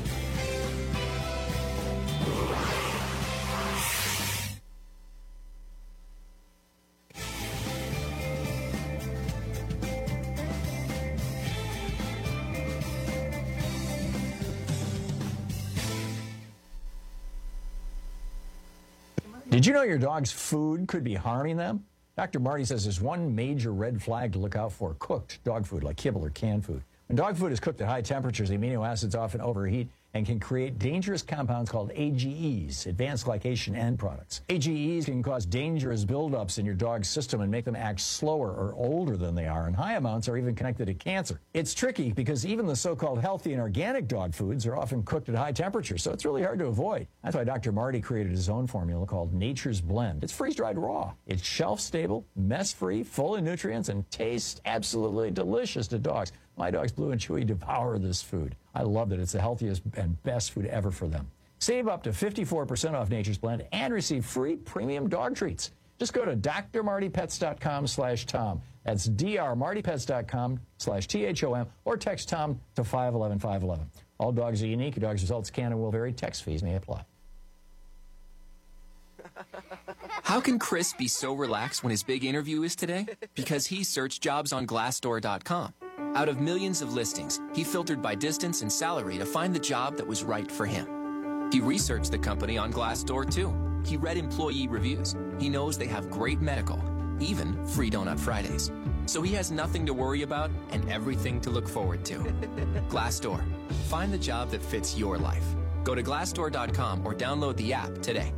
Speaker 18: Did you know your dog's food could be harming them? Doctor Marty says there's one major red flag to look out for: cooked dog food, like kibble or canned food. When dog food is cooked at high temperatures, the amino acids often overheat and can create dangerous compounds called A G Es, advanced glycation end products. A G Es can cause dangerous buildups in your dog's system and make them act slower or older than they are, and high amounts are even connected to cancer. It's tricky because even the so-called healthy and organic dog foods are often cooked at high temperatures, so it's really hard to avoid. That's why Doctor Marty created his own formula called Nature's Blend. It's freeze-dried raw. It's shelf-stable, mess-free, full of nutrients, and tastes absolutely delicious to dogs. My dogs, Blue and Chewy, devour this food. I love that it's the healthiest and best food ever for them. Save up to fifty-four percent off Nature's Blend and receive free premium dog treats. Just go to D R Marty Pets dot com slash Tom. That's D R Marty Pets dot com slash T H O M, or text Tom to five one one five one one. All dogs are unique. Your dog's results can and will vary. Text fees may apply.
Speaker 20: How can Chris be so relaxed when his big interview is today? Because he searched jobs on Glassdoor dot com. Out of millions of listings, he filtered by distance and salary to find the job that was right for him. He researched the company on Glassdoor, too. He read employee reviews. He knows they have great medical, even free Donut Fridays. So he has nothing to worry about and everything to look forward to. Glassdoor. Find the job that fits your life. Go to Glassdoor dot com or download the app today.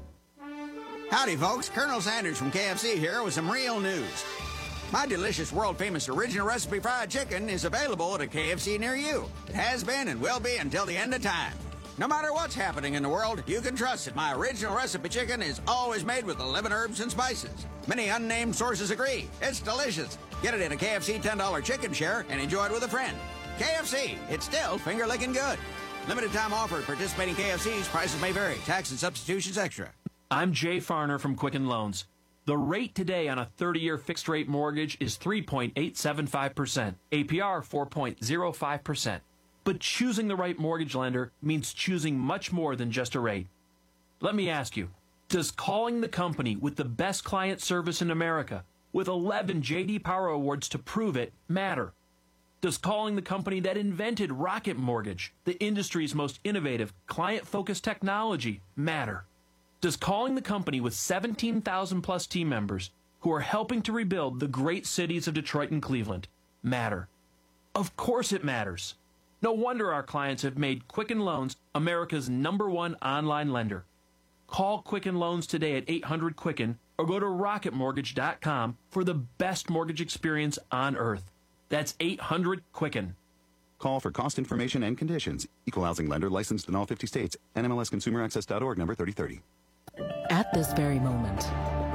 Speaker 22: Howdy, folks. Colonel Sanders from K F C here with some real news. My delicious, world-famous original recipe fried chicken is available at a K F C near you. It has been and will be until the end of time. No matter what's happening in the world, you can trust that my original recipe chicken is always made with eleven herbs and spices. Many unnamed sources agree. It's delicious. Get it in a K F C ten dollar chicken share and enjoy it with a friend. K F C, it's still finger-licking good. Limited time offer at participating K F Cs. Prices may vary. Tax and substitutions extra.
Speaker 23: I'm Jay Farner from Quicken Loans. The rate today on a thirty-year fixed-rate mortgage is three point eight seven five percent, A P R four point zero five percent. But choosing the right mortgage lender means choosing much more than just a rate. Let me ask you, does calling the company with the best client service in America, with eleven J D Power Awards to prove it, matter? Does calling the company that invented Rocket Mortgage, the industry's most innovative, client-focused technology, matter? Does calling the company with seventeen thousand plus team members who are helping to rebuild the great cities of Detroit and Cleveland matter? Of course it matters. No wonder our clients have made Quicken Loans America's number one online lender. Call Quicken Loans today at eight hundred Quicken or go to rocket mortgage dot com for the best mortgage experience on earth. That's eight hundred Quicken.
Speaker 24: Call for cost information and conditions. Equal housing lender licensed in all fifty states. N M L S consumer access dot org number thirty thirty.
Speaker 25: At this very moment,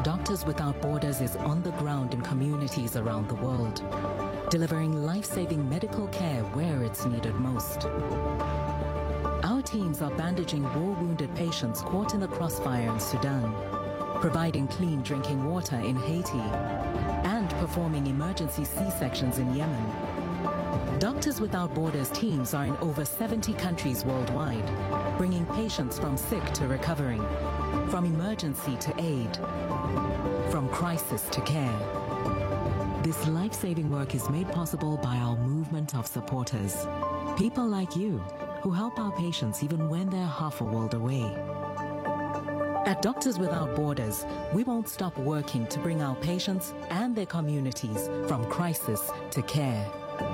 Speaker 2: Doctors Without Borders is on the ground in communities around the world, delivering life-saving medical care where it's needed most. Our teams are bandaging war-wounded patients caught in the crossfire in Sudan, providing clean drinking water in Haiti, and performing emergency C-sections in Yemen. Doctors Without Borders teams are in over seventy countries worldwide, bringing patients from sick to recovering, from emergency to aid, from crisis to care. This life-saving work is made possible by our movement of supporters, people like you who help our patients even when they're half a world away. At Doctors Without Borders, we won't stop working to bring our patients and their communities from crisis to care.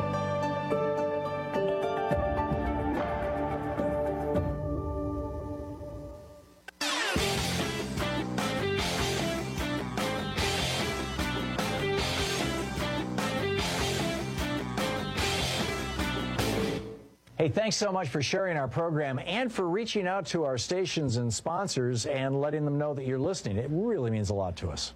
Speaker 18: Hey, thanks so much for sharing our program and for reaching out to our stations and sponsors and letting them know that you're listening. It really means a lot to us.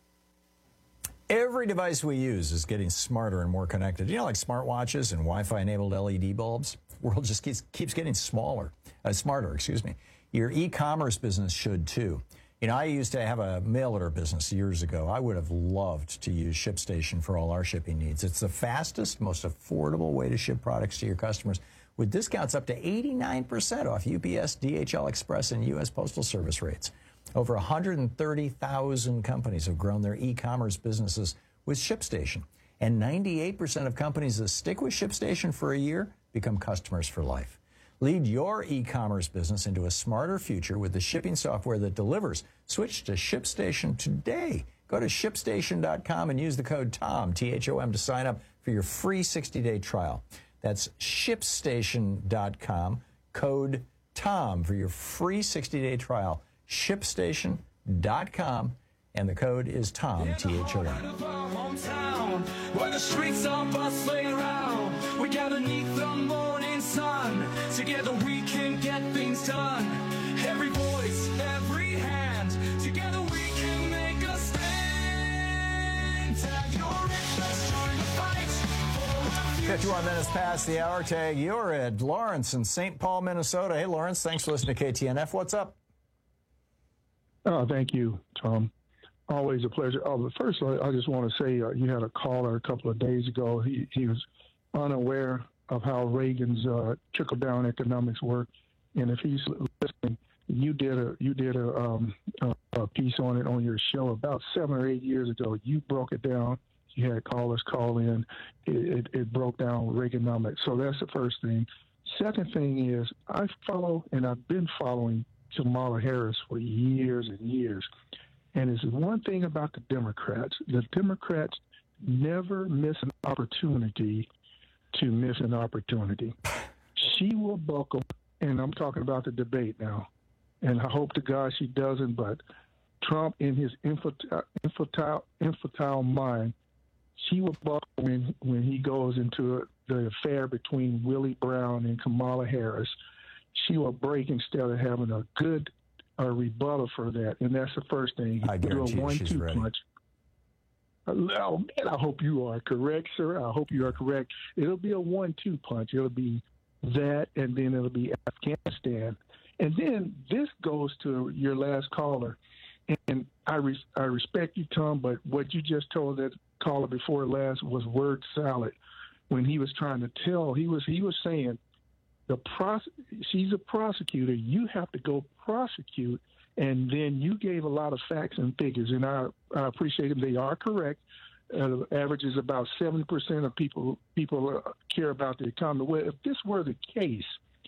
Speaker 18: Every device we use is getting smarter and more connected. You know, like smartwatches and Wi-Fi enabled L E D bulbs. The world just keeps, keeps getting smaller, uh, smarter, excuse me. Your e-commerce business should too. You know, I used to have a mail order business years ago. I would have loved to use ShipStation for all our shipping needs. It's the fastest, most affordable way to ship products to your customers, with discounts up to eighty-nine percent off U P S, D H L Express, and U S Postal Service rates. Over one hundred thirty thousand companies have grown their e-commerce businesses with ShipStation. And ninety-eight percent of companies that stick with ShipStation for a year become customers for life. Lead your e-commerce business into a smarter future with the shipping software that delivers. Switch to ShipStation today. Go to ship station dot com and use the code TOM, T H O M, to sign up for your free sixty-day trial. That's ship station dot com, code TOM for your free sixty-day trial. ship station dot com, and the code is TOM, T H O M.
Speaker 3: Where the streets are bustling around, we gather neath the morning sun. Together we can get things done. Every voice, every hand, together we can make a stand. Tag your it, let's join the fight.
Speaker 18: fifty-one minutes past the hour. Tag your ed. Lawrence in Saint Paul, Minnesota. Hey, Lawrence, thanks for listening to K T N F. What's up?
Speaker 5: Oh, thank you, Tom. Always a pleasure. Oh, but first, I, I just want to say uh, you had a caller a couple of days ago. He, he was unaware of how Reagan's uh, trickle-down economics work, and if he's listening, you did a you did a, um, a, a piece on it on your show about seven or eight years ago. You broke it down. You had callers call in. It, it, it broke down Reaganomics. So that's the first thing. Second thing is I follow, and I've been following Kamala Harris for years and years. And it's one thing about the Democrats. The Democrats never miss an opportunity to miss an opportunity. She will buckle, and I'm talking about the debate now, and I hope to God she doesn't, but Trump, in his infantile, infantile, infantile mind, she will buckle when, when he goes into the affair between Willie Brown and Kamala Harris. She will break instead of having a good a rebuttal for that, and that's the first thing.
Speaker 18: I guarantee
Speaker 5: do a one,
Speaker 18: she's
Speaker 5: two
Speaker 18: ready.
Speaker 5: punch. Oh, man, I hope you are correct, sir. I hope you are correct. It'll be a one two punch. It'll be that, and then it'll be Afghanistan. And then this goes to your last caller. And I, res- I respect you, Tom, but what you just told that caller before last was word salad. When he was trying to tell, he was he was saying, the pros- she's a prosecutor. You have to go prosecute, and then you gave a lot of facts and figures, and I, I appreciate them. They are correct. Uh, the average is about seventy percent of people people uh, care about the economy. Well, if this were the case,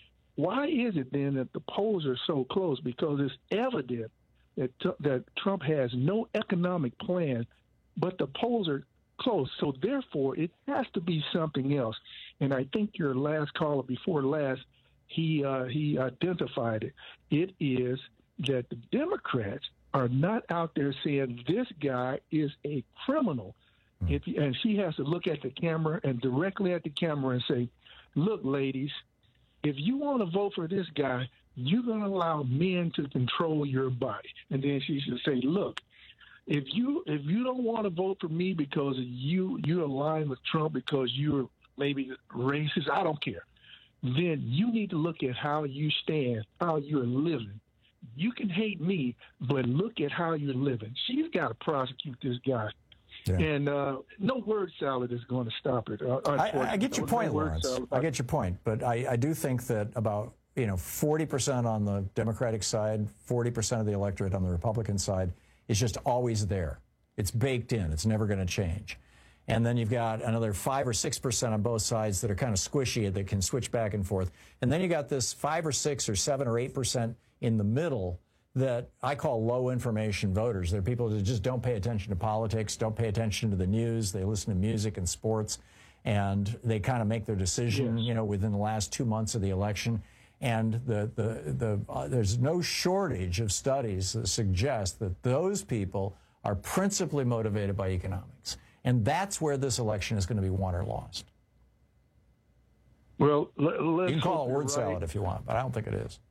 Speaker 5: why is it then that the polls are so close? Because it's evident that t- that Trump has no economic plan, but the polls are close. So therefore, it has to be something else. And I think your last caller before last, he uh, he identified it. It is that the Democrats are not out there saying this guy is a criminal. Mm-hmm. If, and she has to look at the camera and directly at the camera and say, look, ladies, if you want to vote for this guy, you're going to allow men to control your body. And then she should say, look, If you if you don't want to vote for me because you you align with Trump because you're maybe racist, I don't care. Then you need to look at how you stand, how you're living. You can hate me, but look at how you're living. She's got to prosecute this guy. Yeah. And uh, no word salad is going to stop it. Uh,
Speaker 18: I, I get your
Speaker 5: no
Speaker 18: point, Lawrence. I get your point, but I, I do think that about you know forty percent on the Democratic side, forty percent of the electorate on the Republican side is just always there. It's baked in. It's never going to change. And then you've got another five or six percent on both sides that are kind of squishy, that can switch back and forth. And then you got this five or six or seven or eight percent in the middle that I call low information voters. They're people that just don't pay attention to politics, don't pay attention to the news. They listen to music and sports, and they kind of make their decision, yes. you know, within the last two months of the election. And the the the uh, there's no shortage of studies that suggest that those people are principally motivated by economics. And that's where this election is going to be won or lost.
Speaker 5: Well, let's
Speaker 18: you can call it word
Speaker 5: right.
Speaker 18: salad if you want, but I don't think it is.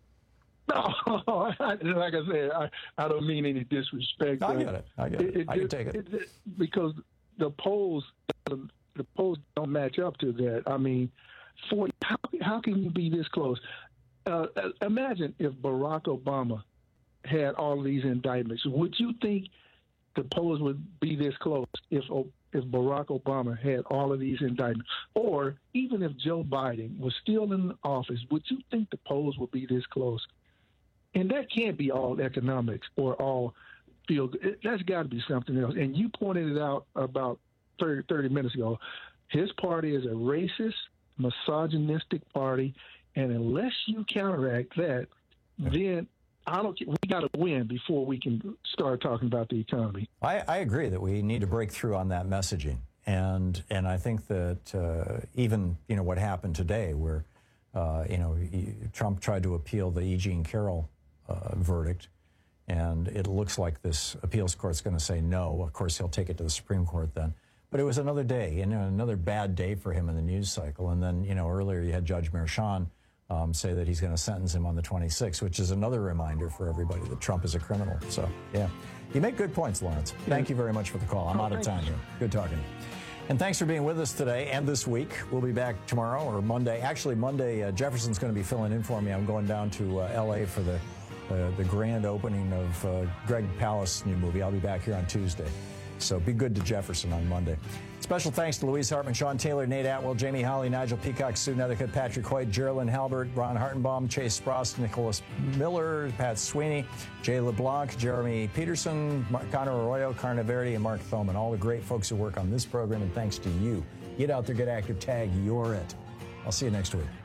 Speaker 5: No, like I said, I, I don't mean any disrespect.
Speaker 18: I get it. I get it. it I can
Speaker 5: it,
Speaker 18: take it.
Speaker 5: it, it because the polls, the, the polls don't match up to that. I mean, forty. How, how can you be this close? Uh, imagine if Barack Obama had all these indictments. Would you think the polls would be this close if if Barack Obama had all of these indictments? Or even if Joe Biden was still in office, would you think the polls would be this close? And that can't be all economics or all feel good. That's got to be something else. And you pointed it out about thirty, thirty minutes ago. His party is a racist, misogynistic party, and unless you counteract that, then I don't. We got to win before we can start talking about the economy.
Speaker 18: I, I agree that we need to break through on that messaging, and and I think that uh, even you know what happened today, where uh, you know he, Trump tried to appeal the E. Jean Carroll uh, verdict, and it looks like this appeals court's going to say no. Of course, he'll take it to the Supreme Court then. But it was another day, and you know, another bad day for him in the news cycle. And then you know earlier you had Judge Merchan Um, say that he's going to sentence him on the twenty-sixth, which is another reminder for everybody that Trump is a criminal. So, yeah. You make good points, Lawrence. Thank you very much for the call. I'm oh, out of time here. Good talking to you. And thanks for being with us today and this week. We'll be back tomorrow or Monday. Actually, Monday, uh, Jefferson's going to be filling in for me. I'm going down to uh, L A for the, uh, the grand opening of uh, Greg Palast's new movie. I'll be back here on Tuesday. So be good to Jefferson on Monday. Special thanks to Louise Hartman, Sean Taylor, Nate Atwell, Jamie Holly, Nigel Peacock, Sue Nethercutt, Patrick Hoyt, Geraldine Halbert, Ron Hartenbaum, Chase Sprost, Nicholas Miller, Pat Sweeney, Jay LeBlanc, Jeremy Peterson, Mark, Connor Arroyo, Carna Verdi, and Mark Thoman, all the great folks who work on this program, and thanks to you. Get out there, get active, tag, you're it. I'll see you next week.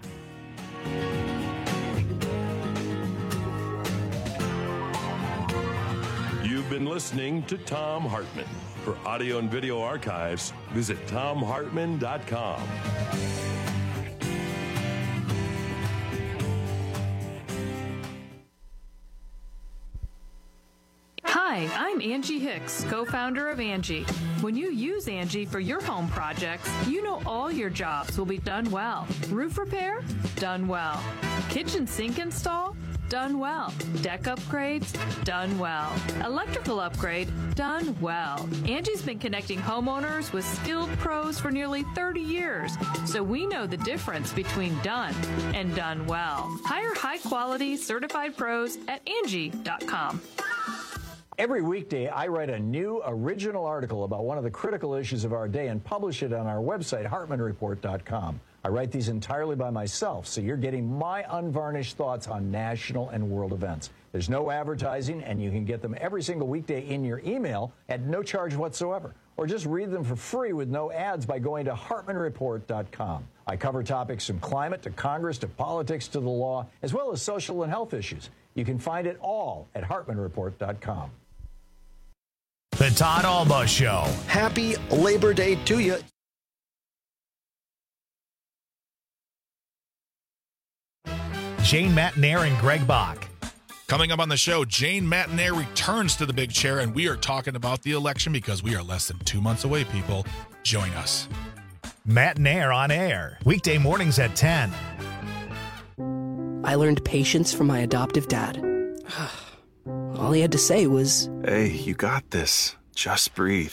Speaker 17: You've been listening to Thom Hartmann. For audio and video archives, visit thom hartmann dot com.
Speaker 4: Hi, I'm Angie Hicks, co-founder of Angie. When you use Angie for your home projects, you know all your jobs will be done well. Roof repair? Done well. Kitchen sink install? Done well. Deck upgrades? Done well. Electrical upgrade? Done well. Angie's been connecting homeowners with skilled pros for nearly thirty years, so we know the difference between done and done well. Hire high-quality, certified pros at Angie dot com.
Speaker 18: Every weekday, I write a new original article about one of the critical issues of our day and publish it on our website, hartmann report dot com. I write these entirely by myself, so you're getting my unvarnished thoughts on national and world events. There's no advertising, and you can get them every single weekday in your email at no charge whatsoever. Or just read them for free with no ads by going to hartmann report dot com. I cover topics from climate to Congress to politics to the law, as well as social and health issues. You can find it all at hartmann report dot com.
Speaker 1: The Todd Alba Show.
Speaker 6: Happy Labor Day to you.
Speaker 1: Jane Matenaer and Greg Bach.
Speaker 7: Coming up on the show, Jane Matenaer returns to the big chair, and we are talking about the election because we are less than two months away, people. Join us.
Speaker 1: Matenaer on air, weekday mornings at ten.
Speaker 8: I learned patience from my adoptive dad. All he had to say was,
Speaker 9: "Hey, you got this. Just breathe."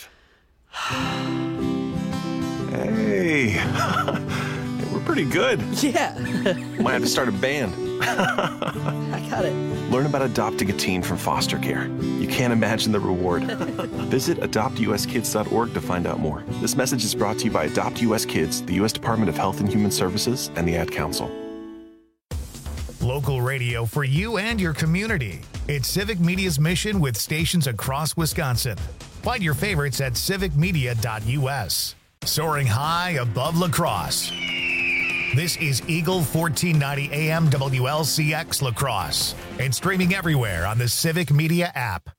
Speaker 9: Hey, we're pretty good.
Speaker 8: Yeah.
Speaker 9: Might have to start a band.
Speaker 8: I got it.
Speaker 9: Learn about adopting a teen from foster care. You can't imagine the reward. Visit adopt u s kids dot org to find out more. This message is brought to you by Adopt U S Kids, the U S Department of Health and Human Services, and the Ad Council.
Speaker 1: Local radio for you and your community. It's Civic Media's mission with stations across Wisconsin. Find your favorites at civic media dot u s. Soaring high above La Crosse. This is Eagle fourteen ninety A M W L C X La Crosse and streaming everywhere on the Civic Media app.